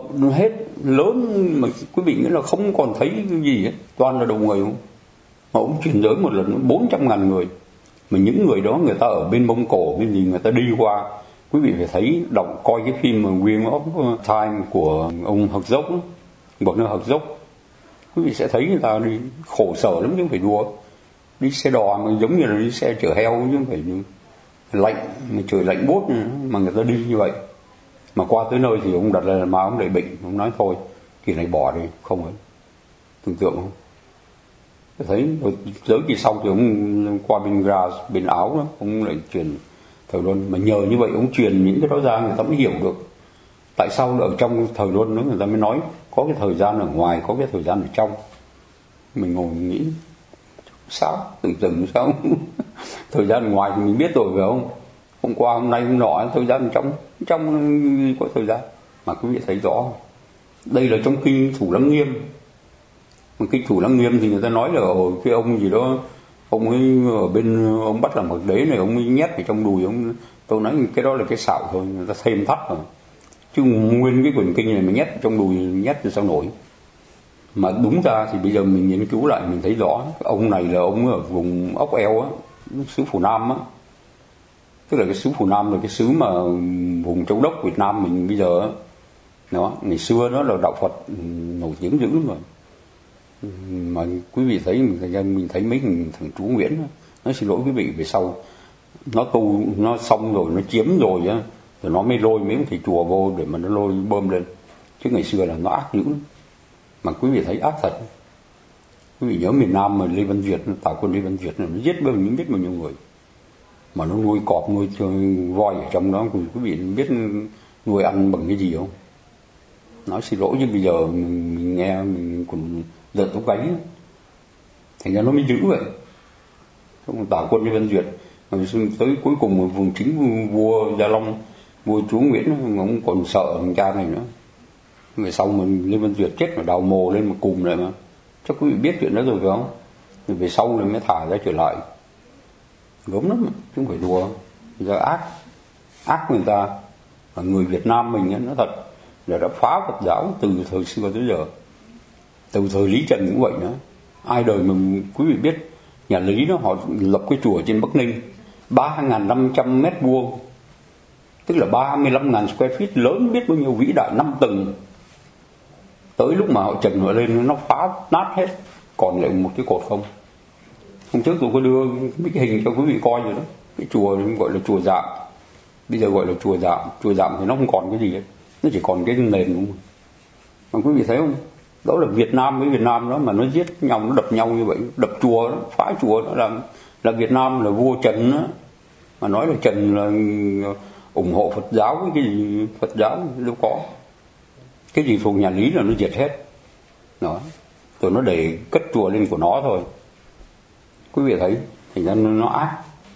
hết lớn mà quý vị nghĩ là không còn thấy cái gì hết, toàn là đầu người không. Mà ông truyền giới một lần bốn trăm ngàn người, mà những người đó người ta ở bên Mông Cổ bên gì người ta đi qua, quý vị phải thấy đọc coi cái phim mà Wheel of Time của ông Hạc Dốc, một nơi Hạc Dốc, quý vị sẽ thấy người ta đi khổ sở lắm chứ không phải đùa, đi xe đò mà giống như là đi xe chở heo chứ không phải lạnh, mà trời lạnh buốt mà người ta đi như vậy. Mà qua tới nơi thì ông đặt là mà ông lại bệnh, ông nói thôi kỳ này bỏ đi, không ấy, tưởng tượng không. Thấy giới kỳ sau thì ông qua bên Graz, bên Áo đó, ông lại truyền thời Luân. Mà nhờ như vậy ông truyền những cái đó ra người ta mới hiểu được tại sao ở trong thời Luân đó người ta mới nói có cái thời gian ở ngoài, có cái thời gian ở trong. Mình ngồi mình nghĩ sao tưởng tượng sao thời gian ở ngoài thì mình biết rồi phải không, hôm qua hôm nay hôm nọ thời gian trong trong có thời gian. Mà quý vị thấy rõ đây là trong kinh Thủ Lăng Nghiêm. Mà kinh Thủ Lăng Nghiêm thì người ta nói là cái ông gì đó, ông ấy ở bên ông bắt làm Hoàng đế này, ông ấy nhét ở trong đùi ông. Tôi nói cái đó là cái xạo thôi, người ta thêm thắt rồi, chứ nguyên cái quyển kinh này mà nhét trong đùi nhét thì sao nổi. Mà đúng ra thì bây giờ mình nghiên cứu lại mình thấy rõ ông này là ông ở vùng ốc eo á, xứ Phù Nam á, tức là cái xứ Phù Nam là cái xứ mà vùng Châu Đốc Việt Nam mình bây giờ á. Đó, ngày xưa đó là đạo Phật nổi tiếng dữ lắm rồi. Mà quý vị thấy mình, mình thấy mấy thằng chú Nguyễn đó, nó xin lỗi quý vị về sau nó tu nó xong rồi nó chiếm rồi á, rồi nó mới lôi mấy thầy chùa vô để mà nó lôi bơm lên, chứ ngày xưa là nó ác dữ lắm. Mà quý vị thấy ác thật. Quý vị nhớ miền Nam mà Lê Văn Duyệt, tào quân Lê Văn Duyệt nó giết bao nhiêu biết bao nhiêu người, mà nó nuôi cọp nuôi voi ở trong đó, quý vị biết nuôi ăn bằng cái gì không? Nói xin lỗi chứ bây giờ mình, mình nghe mình còn giật tóc gáy, thành ra nó mới dữ vậy. Không tào quân Lê Văn Duyệt tới cuối cùng vùng chính vua Gia Long, vua chúa Nguyễn, ông còn sợ thằng cha này nữa. Người sau mình Lê Văn Duyệt chết mà đào mồ lên mà cùm lại mà, chắc quý vị biết chuyện đó rồi phải không? Rồi về sau rồi mới thả ra trở lại, gớm lắm chứ không phải đùa. Giờ ác ác người ta, và người Việt Nam mình ấy, nó thật là đã phá Phật giáo từ thời xưa tới giờ, từ thời Lý Trần cũng vậy nữa. Ai đời mà quý vị biết nhà Lý đó họ lập cái chùa trên Bắc Ninh ba nghìn năm trăm mét vuông, tức là ba mươi lăm nghìn square feet, lớn biết bao nhiêu, vĩ đại, năm tầng. Tới lúc mà họ trần họ lên nó phá nát hết, còn lại một cái cột không. Hôm trước tôi có đưa mấy cái hình cho quý vị coi rồi đó. Cái chùa gọi là chùa Dạm, bây giờ gọi là chùa Dạm. Chùa Dạm thì nó không còn cái gì hết, nó chỉ còn cái nền không. Mà quý vị thấy không, đó là Việt Nam với Việt Nam đó mà nó giết nhau, nó đập nhau như vậy, đập chùa đó, phá chùa đó, là là Việt Nam là vua Trần đó. Mà nói là Trần là ủng hộ Phật giáo, cái gì Phật giáo đâu có, cái gì thuộc nhà Lý là nó diệt hết đó, rồi nó để cất chùa lên của nó thôi. Quý vị thấy thành ra nó ác.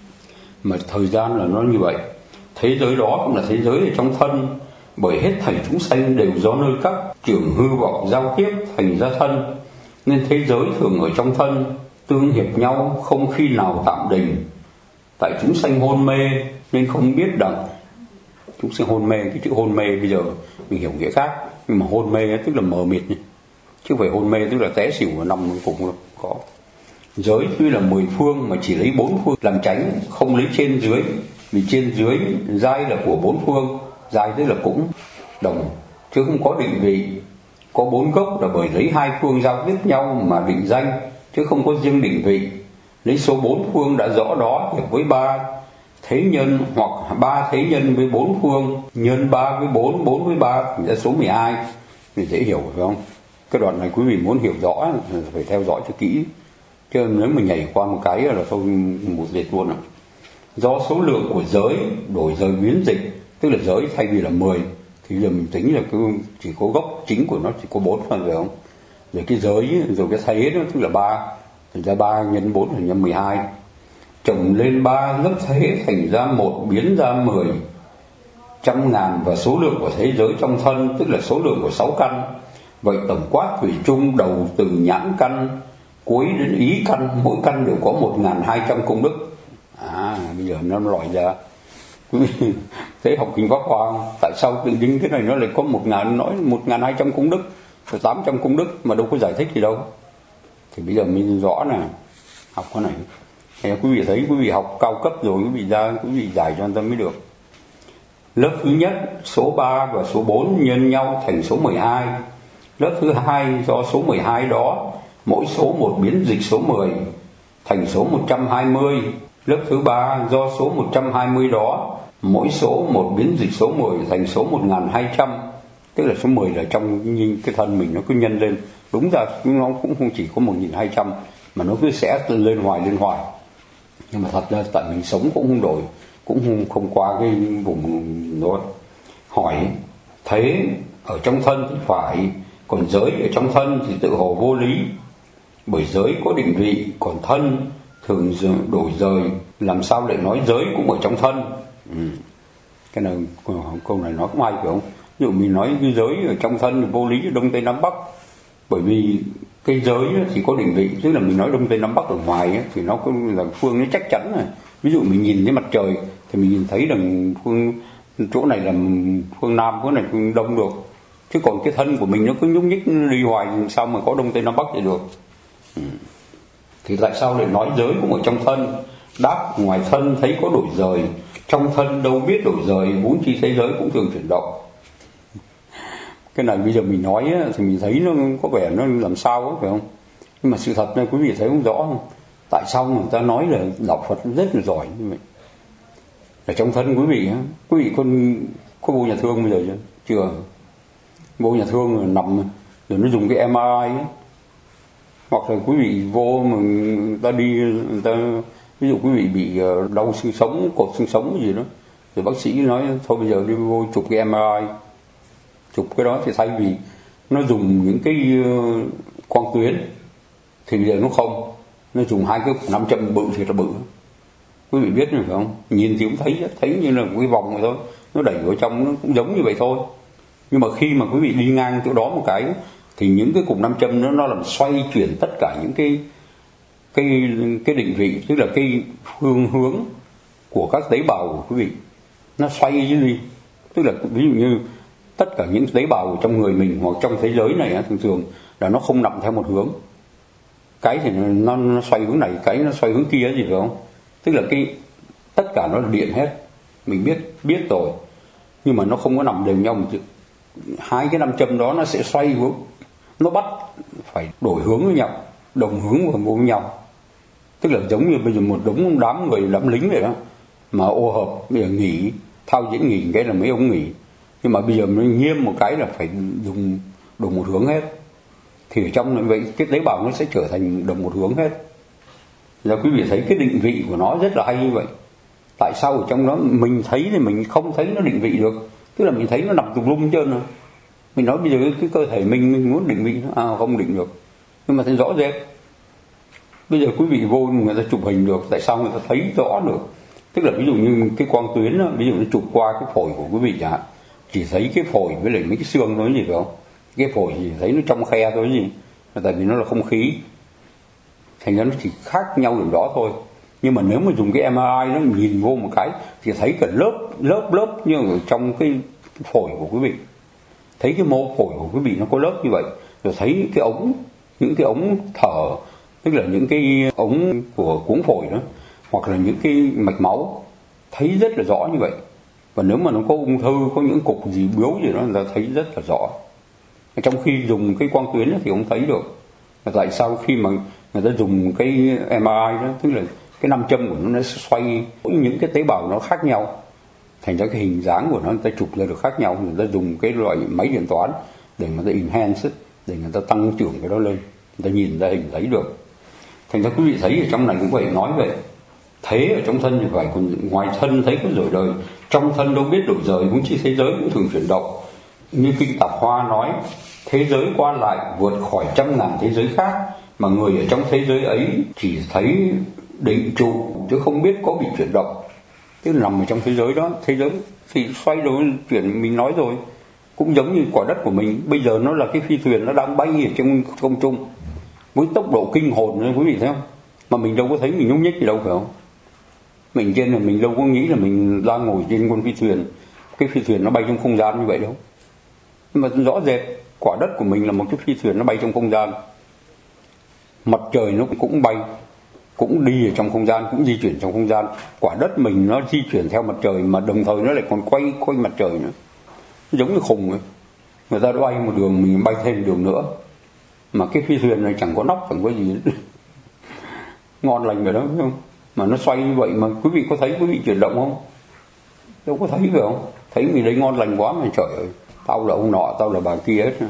Mà thời gian là nó như vậy. Thế giới đó cũng là thế giới ở trong thân, bởi hết thảy chúng sanh đều do nơi các trường hư vọng giao tiếp thành ra thân, nên thế giới thường ở trong thân, tương hiệp nhau, không khi nào tạm đình. Tại chúng sanh hôn mê nên không biết đặng. Chúng sanh hôn mê, cái chữ hôn mê bây giờ mình hiểu nghĩa khác, nhưng mà hôn mê tức là mờ mịt, chứ không phải hôn mê tức là té xỉu và nằm cùng đâu. Có giới tuy là mười phương mà chỉ lấy bốn phương làm chánh, không lấy trên dưới, vì trên dưới giai là của bốn phương, giai tức là cũng đồng chứ không có định vị. Có bốn gốc là bởi lấy hai phương giao tiếp nhau mà định danh, chứ không có riêng định vị. Lấy số bốn phương đã rõ đó hiệp với ba thế nhân, hoặc ba thế nhân với bốn phương, nhân ba với bốn, bốn với ba ra số mười hai. Thì dễ hiểu phải không? Cái đoạn này quý vị muốn hiểu rõ phải theo dõi cho kỹ, chứ nếu mình nhảy qua một cái là thôi một liệt luôn. Do số lượng của giới đổi giới biến dịch, tức là giới thay vì là mười thì giờ mình tính là cứ chỉ có gốc chính của nó chỉ có bốn thôi phải không? Rồi cái giới rồi cái thế đó tức là ba, thành ra ba nhân bốn thành nhân mười hai, chồng lên ba lớp thế thành ra một biến ra mười trăm ngàn, và số lượng của thế giới trong thân tức là số lượng của sáu căn. Vậy tổng quát thủy chung đầu từ nhãn căn cuối đến ý căn, mỗi căn đều có một nghìn hai trăm công đức. À bây giờ nó loại ra quý vị thấy học kinh Pháp Hoa không? Tại sao tự nhiên cái này nó lại có một ngàn nói một ngàn hai trăm công đức, rồi tám trăm công đức mà đâu có giải thích gì đâu. Thì bây giờ mình rõ nè, học cái này. Thì quý vị thấy quý vị học cao cấp rồi, quý vị ra quý vị giải cho anh ta mới được. Lớp thứ nhất số ba và số bốn nhân nhau thành số mười hai. Lớp thứ hai do số mười hai đó mỗi số một biến dịch số mười thành số một trăm hai mươi. Lớp thứ ba do số một trăm hai mươi đó mỗi số một biến dịch số mười thành số một nghìn hai trăm. Tức là số mười là trong cái thân mình nó cứ nhân lên. Đúng ra nó cũng không chỉ có một nghìn hai trăm mà nó cứ sẽ lên hoài lên hoài. Nhưng mà thật ra tại mình sống cũng không đổi, cũng không, không qua cái vùng đó. Hỏi thế ở trong thân thì phải, còn giới ở trong thân thì tự hồ vô lý. Bởi giới có định vị, còn thân thường đổi rời, làm sao lại nói giới cũng ở trong thân. Ừ. Cái này câu này nói cũng hay phải không? Ví dụ mình nói cái giới ở trong thân thì vô lý đông tây nam bắc. Bởi vì cái giới thì có định vị, tức là mình nói đông tây nam bắc ở ngoài ấy, thì nó có là phương nó chắc chắn rồi. Ví dụ mình nhìn thấy mặt trời thì mình nhìn thấy rằng phương chỗ này là phương nam, chỗ này phương đông được. Chứ còn cái thân của mình nó cứ nhúc nhích đi hoài, sao mà có đông tây nam bắc vậy được. Ừ. Thì tại sao lại nói giới cũng ở trong thân? Đáp, ngoài thân thấy có đổi rời, trong thân đâu biết đổi rời, vốn chi thế giới cũng thường chuyển động. Cái này bây giờ mình nói á, thì mình thấy nó có vẻ nó làm sao á, phải không? Nhưng mà sự thật này quý vị thấy không rõ không? Tại sao người ta nói là đạo Phật rất là giỏi như vậy? Ở trong thân quý vị á, quý vị có, có vô nhà thương bây giờ chưa? Chưa. Vô nhà thương rồi nằm rồi nó dùng cái em rờ i á. Hoặc là quý vị vô mà người ta đi, người ta, ví dụ quý vị bị đau xương sống, cột xương sống gì đó, thì bác sĩ nói thôi bây giờ đi vô chụp cái em rờ i. Chụp cái đó thì thay vì nó dùng những cái quang tuyến thì bây giờ nó không, nó dùng hai cái nam châm bự thì là bự. Quý vị biết rồi phải không? Nhìn thì cũng thấy thấy như là một cái vòng rồi thôi, nó đẩy vào trong nó cũng giống như vậy thôi. Nhưng mà khi mà quý vị đi ngang chỗ đó một cái thì những cái cục nam châm nó nó làm xoay chuyển tất cả những cái cái cái định vị, tức là cái phương hướng của các tế bào của quý vị, nó xoay như gì? Tức là ví dụ như tất cả những tế bào trong người mình hoặc trong thế giới này thường thường là nó không nằm theo một hướng. Cái thì nó, nó xoay hướng này, cái nó xoay hướng kia gì phải không? Tức là cái tất cả nó là điện hết. Mình biết biết rồi. Nhưng mà nó không có nằm đều nhau một chữ. Hai cái nam châm đó nó sẽ xoay hướng, nó bắt phải đổi hướng với nhau, đồng hướng và với nhau. Tức là giống như bây giờ một đống đám người đám lính vậy đó, mà ô hợp bây giờ nghỉ, thao diễn nghỉ cái là mấy ông nghỉ. Nhưng mà bây giờ nó nghiêm một cái là phải dùng đồng một hướng hết. Thì ở trong vậy cái tế bào nó sẽ trở thành đồng một hướng hết. Là quý vị thấy cái định vị của nó rất là hay như vậy. Tại sao ở trong đó mình thấy thì mình không thấy nó định vị được? Tức là mình thấy nó nằm tùm lum trơn rồi. Mình nói bây giờ cái cơ thể mình, mình muốn định vị nó à, không định được. Nhưng mà thấy rõ rệt. Bây giờ quý vị vô người ta chụp hình được, tại sao người ta thấy rõ được? Tức là ví dụ như cái quang tuyến đó, ví dụ như chụp qua cái phổi của quý vị chẳng hạn, chỉ thấy cái phổi với lại mấy cái xương thôi gì phải không? Cái phổi chỉ thấy nó trong khe thôi gì, tại vì nó là không khí, thành ra nó chỉ khác nhau điểm đó thôi. Nhưng mà nếu mà dùng cái em rờ i nó nhìn vô một cái thì thấy cả lớp lớp lớp như ở trong cái phổi của quý vị, thấy cái mô phổi của quý vị nó có lớp như vậy, rồi thấy cái ống, những cái ống thở, tức là những cái ống của cuống phổi đó, hoặc là những cái mạch máu, thấy rất là rõ như vậy. Và nếu mà nó có ung thư, có những cục gì biếu gì đó, người ta thấy rất là rõ. Trong khi dùng cái quang tuyến thì không thấy được. Và tại sao khi mà người ta dùng cái em rờ i đó, tức là cái nam châm của nó nó xoay những cái tế bào nó khác nhau, thành ra cái hình dáng của nó người ta chụp ra được khác nhau. Người ta dùng cái loại máy điện toán để người ta enhance, để người ta tăng trưởng cái đó lên, người ta nhìn ra hình thấy được. Thành ra quý vị thấy ở trong này cũng vậy, nói vậy. Thế ở trong thân thì phải, còn ngoài thân thấy có đổi đời, trong thân đâu biết đổi rời, cũng chỉ thế giới cũng thường chuyển động. Như kinh Tạp Hoa nói, thế giới qua lại vượt khỏi trăm ngàn thế giới khác, mà người ở trong thế giới ấy chỉ thấy định trụ chứ không biết có bị chuyển động. Tức là nằm ở trong thế giới đó, thế giới thì xoay đổi chuyển, mình nói rồi. Cũng giống như quả đất của mình, bây giờ nó là cái phi thuyền nó đang bay ở trong không trung với tốc độ kinh hồn, quý vị thấy không? Mà mình đâu có thấy mình nhúc nhích gì đâu phải không? Mình trên là mình đâu có nghĩ là mình đang ngồi trên con phi thuyền, cái phi thuyền nó bay trong không gian như vậy đâu. Nhưng mà rõ rệt quả đất của mình là một cái phi thuyền nó bay trong không gian. Mặt trời nó cũng bay, cũng đi ở trong không gian, cũng di chuyển trong không gian. Quả đất mình nó di chuyển theo mặt trời mà đồng thời nó lại còn quay quanh mặt trời nữa. Giống như khùng ấy. Người ta đã bay một đường, mình bay thêm đường nữa. Mà cái phi thuyền này chẳng có nóc, chẳng có gì hết. Ngon lành rồi đó, phải không? Mà nó xoay như vậy mà quý vị có thấy quý vị chuyển động không? Đâu có thấy phải không? Thấy mình đấy ngon lành quá mà trời ơi, tao là ông nọ, tao là bà kia hết.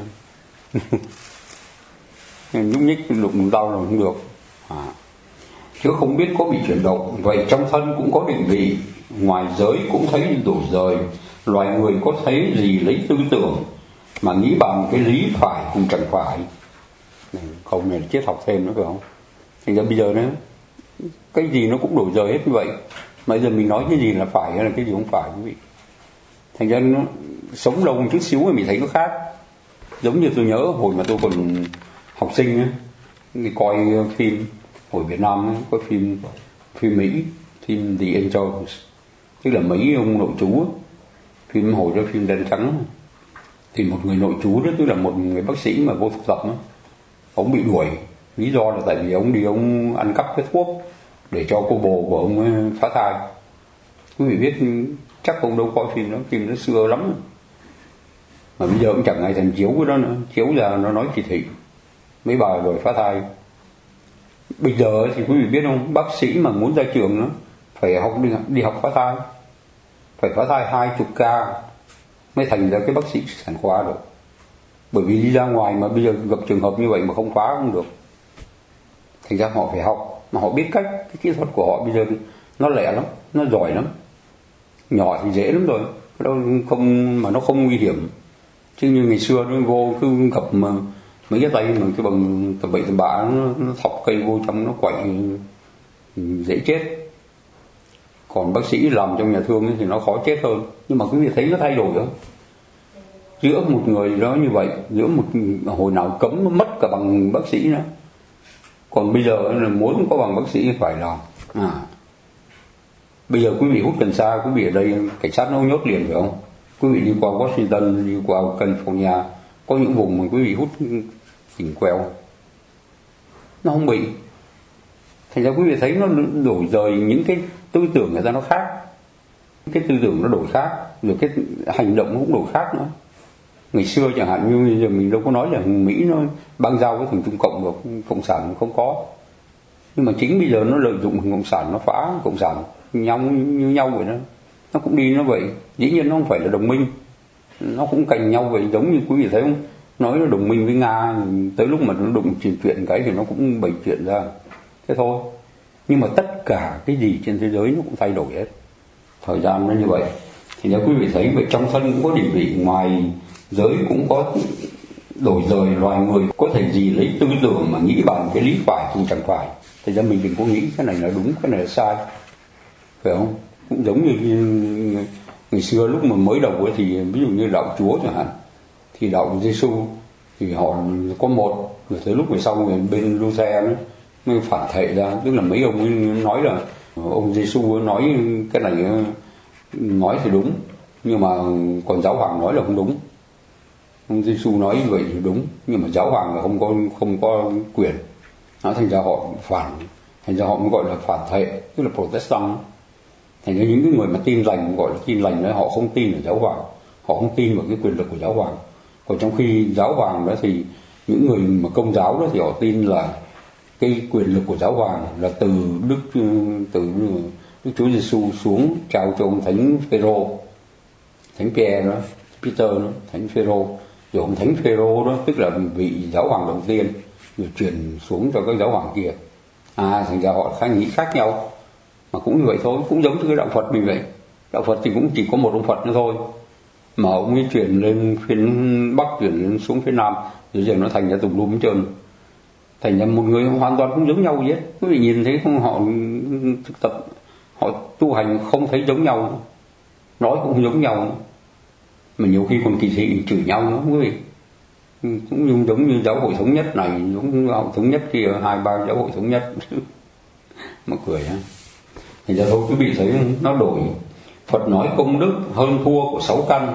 Nhúc nhích đụng tao là không được. À. Chứ không biết có bị chuyển động. Vậy trong thân cũng có định vị, ngoài giới cũng thấy đổi rời. Loài người có thấy gì lấy tư tưởng mà nghĩ bằng cái lý phải cùng chẳng phải. Không này là triết học thêm nữa phải không? Thành ra bây giờ nữa cái gì nó cũng đổi rời hết như vậy. Mà bây giờ mình nói cái gì là phải hay là cái gì không phải quý vị. Thành ra nó sống lâu một chút xíu thì mình thấy nó khác. Giống như tôi nhớ hồi mà tôi còn học sinh ấy, đi coi phim hồi Việt Nam ấy, có phim phim Mỹ, phim The Angels, tức là mấy ông nội chú ấy. Phim hồi đó phim đen trắng. Thì một người nội chú đó, tức là một người bác sĩ mà vô thực tập đó, ông bị đuổi. Lý do là tại vì ông đi ông ăn cắp cái thuốc để cho cô bồ của ông phá thai. Quý vị biết chắc ông đâu coi phim đó, phim nó xưa lắm. Mà bây giờ cũng chẳng ai thèm chiếu cái đó nữa, chiếu ra nó nói kỳ thị mấy bà rồi phá thai. Bây giờ thì quý vị biết không, bác sĩ mà muốn ra trường đó, phải học đi, đi học phá thai, phải phá thai hai chục ca mới thành ra cái bác sĩ sản khoa được. Bởi vì đi ra ngoài mà bây giờ gặp trường hợp như vậy mà không phá không được. Thành ra họ phải học, mà họ biết cách, cái kỹ thuật của họ bây giờ nó lẹ lắm, nó giỏi lắm. Nhỏ thì dễ lắm rồi, không mà nó không nguy hiểm. Chứ như ngày xưa nó vô cứ gặp mà mấy cái tay mà cái bằng tầm bậy tầm bạ nó, nó thọc cây vô trong nó quậy dễ chết. Còn bác sĩ làm trong nhà thương thì nó khó chết hơn. Nhưng mà quý vị thấy nó thay đổi không? Giữa một người đó như vậy, giữa một hồi nào cấm mất cả bằng bác sĩ nữa. Còn bây giờ là muốn có bằng bác sĩ phải làm. À. Bây giờ quý vị hút cần sa, quý vị ở đây cảnh sát nó nhốt liền phải không? Quý vị đi qua Washington, đi qua California, có những vùng mà quý vị hút tỉnh queo, nó không bị. Thành ra quý vị thấy nó đổi rời, những cái tư tưởng người ta nó khác, cái tư tưởng nó đổi khác, rồi cái hành động nó cũng đổi khác nữa. Ngày xưa chẳng hạn như bây giờ mình đâu có nói là Mỹ nó băng giao với thằng Trung Cộng và Cộng sản không có. Nhưng mà chính bây giờ nó lợi dụng thằng Cộng sản, nó phá Cộng sản nhau như nhau vậy đó. Nó cũng đi nó vậy. Dĩ nhiên nó không phải là đồng minh, nó cũng cạnh nhau vậy. Giống như quý vị thấy không, nói nó đồng minh với Nga, tới lúc mà nó đụng chuyện chuyện cái thì nó cũng bày chuyện ra. Thế thôi. Nhưng mà tất cả cái gì trên thế giới nó cũng thay đổi hết. Thời gian nó như vậy. Thì nếu quý vị thấy vậy, trong thân cũng có định vị, ngoài giới cũng có đổi rời. Loài người có thể gì lấy tư tưởng mà nghĩ bằng cái lý phải cũng chẳng phải. Thì ra mình đừng có nghĩ cái này là đúng, cái này là sai, phải không? Cũng giống như ngày xưa lúc mà mới đầu ấy, thì ví dụ như đạo Chúa chẳng hạn, thì đạo Giêsu thì họ có một, rồi tới lúc về sau người bên Luther ấy, mới phản thể ra, tức là mấy ông ấy nói là ông Giêsu nói cái này nói thì đúng, nhưng mà còn giáo hoàng nói là không đúng. Ông Giêsu nói như vậy thì đúng, nhưng mà giáo hoàng là không có không có quyền. Nó thành ra họ phản, thành ra họ mới gọi là phản thể, tức là Protestant. Thành ra những cái người mà tin lành gọi là tin lành đấy, họ không tin ở giáo hoàng, họ không tin vào cái quyền lực của giáo hoàng. Còn trong khi giáo hoàng đó thì những người mà Công giáo đó thì họ tin là cái quyền lực của giáo hoàng là từ Đức từ Đức Chúa Giêsu xuống trao cho ông Thánh Phêrô, Thánh Pierre đó, Peter đó, Thánh Phêrô, rồi ông Thánh Phêrô đó, tức là vị giáo hoàng đầu tiên, rồi truyền xuống cho các giáo hoàng kia. À, thành ra họ khác nghĩ khác nhau. Mà cũng như vậy thôi, cũng giống như cái đạo Phật mình vậy. Đạo Phật thì cũng chỉ có một ông Phật nữa thôi, mà ông ấy chuyển lên phía Bắc, chuyển lên xuống phía Nam, rồi giờ nó thành ra tùm lum hết trơn. Thành ra một người hoàn toàn không giống nhau gì hết. Quý vị nhìn thấy không, họ thực tập, họ tu hành không thấy giống nhau, nói cũng không giống nhau, mà nhiều khi còn kỳ thị chửi nhau nữa quý vị. Cũng giống như giáo hội thống nhất này, giống như giáo hội thống nhất kia, hai ba giáo hội thống nhất mà cười ha. Thành ra thôi quý vị thấy nó đổi. Phật nói công đức hơn thua của sáu căn,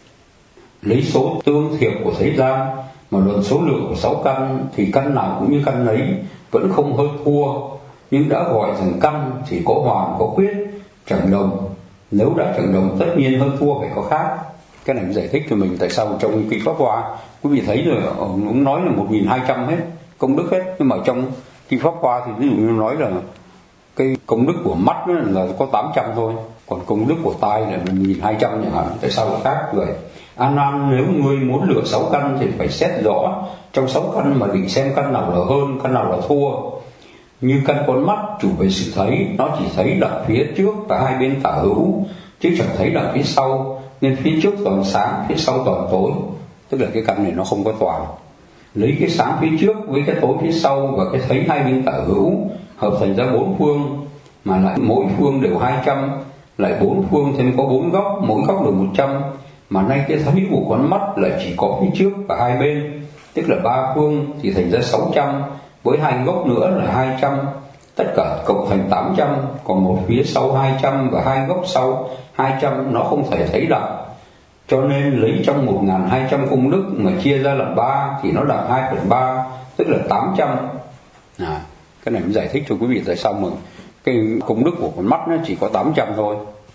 lấy số tương thiệp của thế gian mà luận số lượng của sáu căn thì căn nào cũng như căn ấy, vẫn không hơn thua. Nhưng đã gọi thành căn thì có hoàn có khuyết, chẳng đồng. Nếu đã chẳng đồng tất nhiên hơn thua phải có khác. Cái này giải thích cho mình tại sao trong kinh Pháp Hoa quý vị thấy rồi, ông nói là một nghìn hai trăm hết công đức hết, nhưng mà trong kinh Pháp Hoa thì ví dụ như nói là cái công đức của mắt là có tám trăm thôi, còn công đức của tai là một nghìn hai trăm chẳng hạn. Tại sao lại khác vậy? A Nan, nếu ngươi muốn lựa sáu căn thì phải xét rõ trong sáu căn mà định xem căn nào là hơn, căn nào là thua. Như căn con mắt chủ về sự thấy, nó chỉ thấy đằng phía trước và hai bên tả hữu, chứ chẳng thấy đằng phía sau, nên phía trước toàn sáng, phía sau toàn tối. Tức là cái căn này nó không có toàn. Lấy cái sáng phía trước với cái tối phía sau và cái thấy hai bên tả hữu hợp thành ra bốn phương, mà lại mỗi phương đều hai trăm, lại bốn phương thêm có bốn góc, mỗi góc được một trăm, mà nay cái thấy của con mắt lại chỉ có phía trước và hai bên, tức là ba phương thì thành ra sáu trăm, với hai góc nữa là hai trăm, tất cả cộng thành tám trăm, còn một phía sau hai trăm và hai góc sau hai trăm nó không thể thấy đẳng. Cho nên lấy trong một nghìn hai trăm công đức mà chia ra làm ba thì nó là hai phần ba, tức là tám trăm. À, cái này mới giải thích cho quý vị tại sao mà cái công đức của con mắt nó chỉ có tám trăm thôi.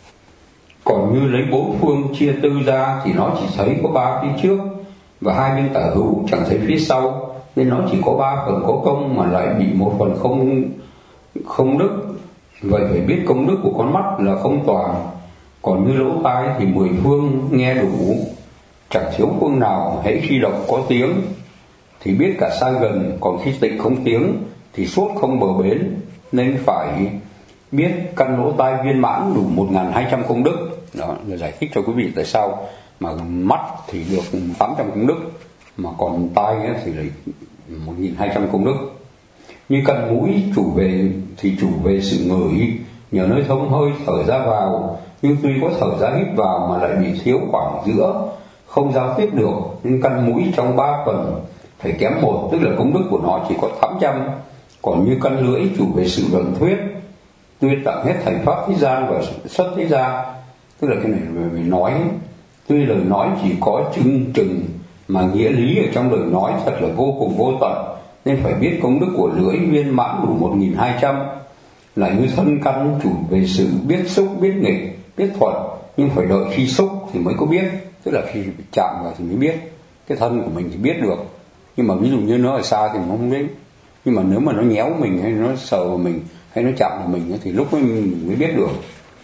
Còn như lấy bốn phương chia tư ra thì nó chỉ thấy có ba phía trước và hai bên tả hữu chẳng thấy phía sau, nên nó chỉ có ba phần có công mà lại bị một phần không không đức. Vậy phải biết công đức của con mắt là không toàn. Còn như lỗ tai thì mười phương nghe đủ, chẳng thiếu phương nào. Hễ khi đọc có tiếng thì biết cả xa gần, còn khi tịnh không tiếng thì suốt không bờ bến. Nên phải biết căn lỗ tai viên mãn đủ một nghìn hai trăm công đức. Đó là giải thích cho quý vị tại sao mà mắt thì được tám trăm công đức, mà còn tai thì là một nghìn hai trăm công đức. Như căn mũi chủ về thì chủ về sự ngửi, nhờ nơi thông hơi thở ra vào, nhưng tuy có thở ra hít vào mà lại bị thiếu khoảng giữa, không giao tiếp được, nên căn mũi trong ba phần phải kém một, tức là công đức của nó chỉ có tám trăm. Còn như căn lưỡi chủ về sự luận thuyết, tuyên tặng hết thảy pháp thế gian và xuất thế gian, tức là cái này về nói, tuy lời nói chỉ có chừng chừng mà nghĩa lý ở trong lời nói thật là vô cùng vô tận, nên phải biết công đức của lưỡi viên mãn đủ một nghìn hai trăm. Là như thân căn chủ về sự biết xúc, biết nghịch, biết thuận, nhưng phải đợi khi xúc thì mới có biết, tức là khi chạm vào thì mới biết. Cái thân của mình thì biết được, nhưng mà ví dụ như nó ở xa thì nó không biết. Nhưng mà nếu mà nó nhéo mình hay nó sờ vào mình hay nó chạm vào mình thì lúc ấy mình mới biết được.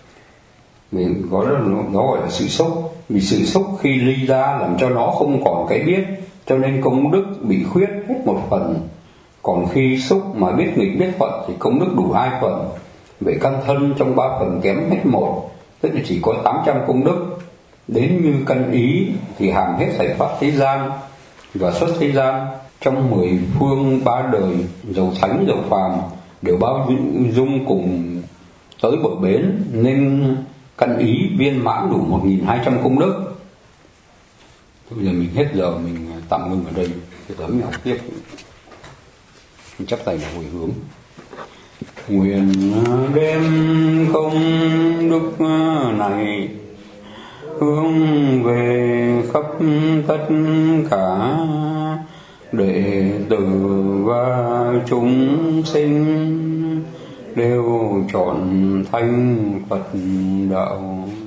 Mình có đó, nó gọi là sự xúc. Vì sự xúc khi ly ra làm cho nó không còn cái biết, cho nên công đức bị khuyết hết một phần. Còn khi xúc mà biết nghịch biết thuận thì công đức đủ hai phần. Vậy căn thân trong ba phần kém hết một, tức là chỉ có tám trăm công đức. Đến như căn ý thì hàm hết thảy pháp thế gian và xuất thế gian, trong mười phương ba đời, dầu thánh dầu phàm đều bao dung cùng tới bờ bến, nên căn ý viên mãn đủ một nghìn hai trăm công đức. Bây giờ mình hết giờ mình tạm ngưng ở đây, để tới mình học tiếp. Mình chắp tay là hồi hướng. Nguyện đem công đức này hướng về khắp tất cả đệ tử và chúng sinh đều trọn thanh Phật đạo.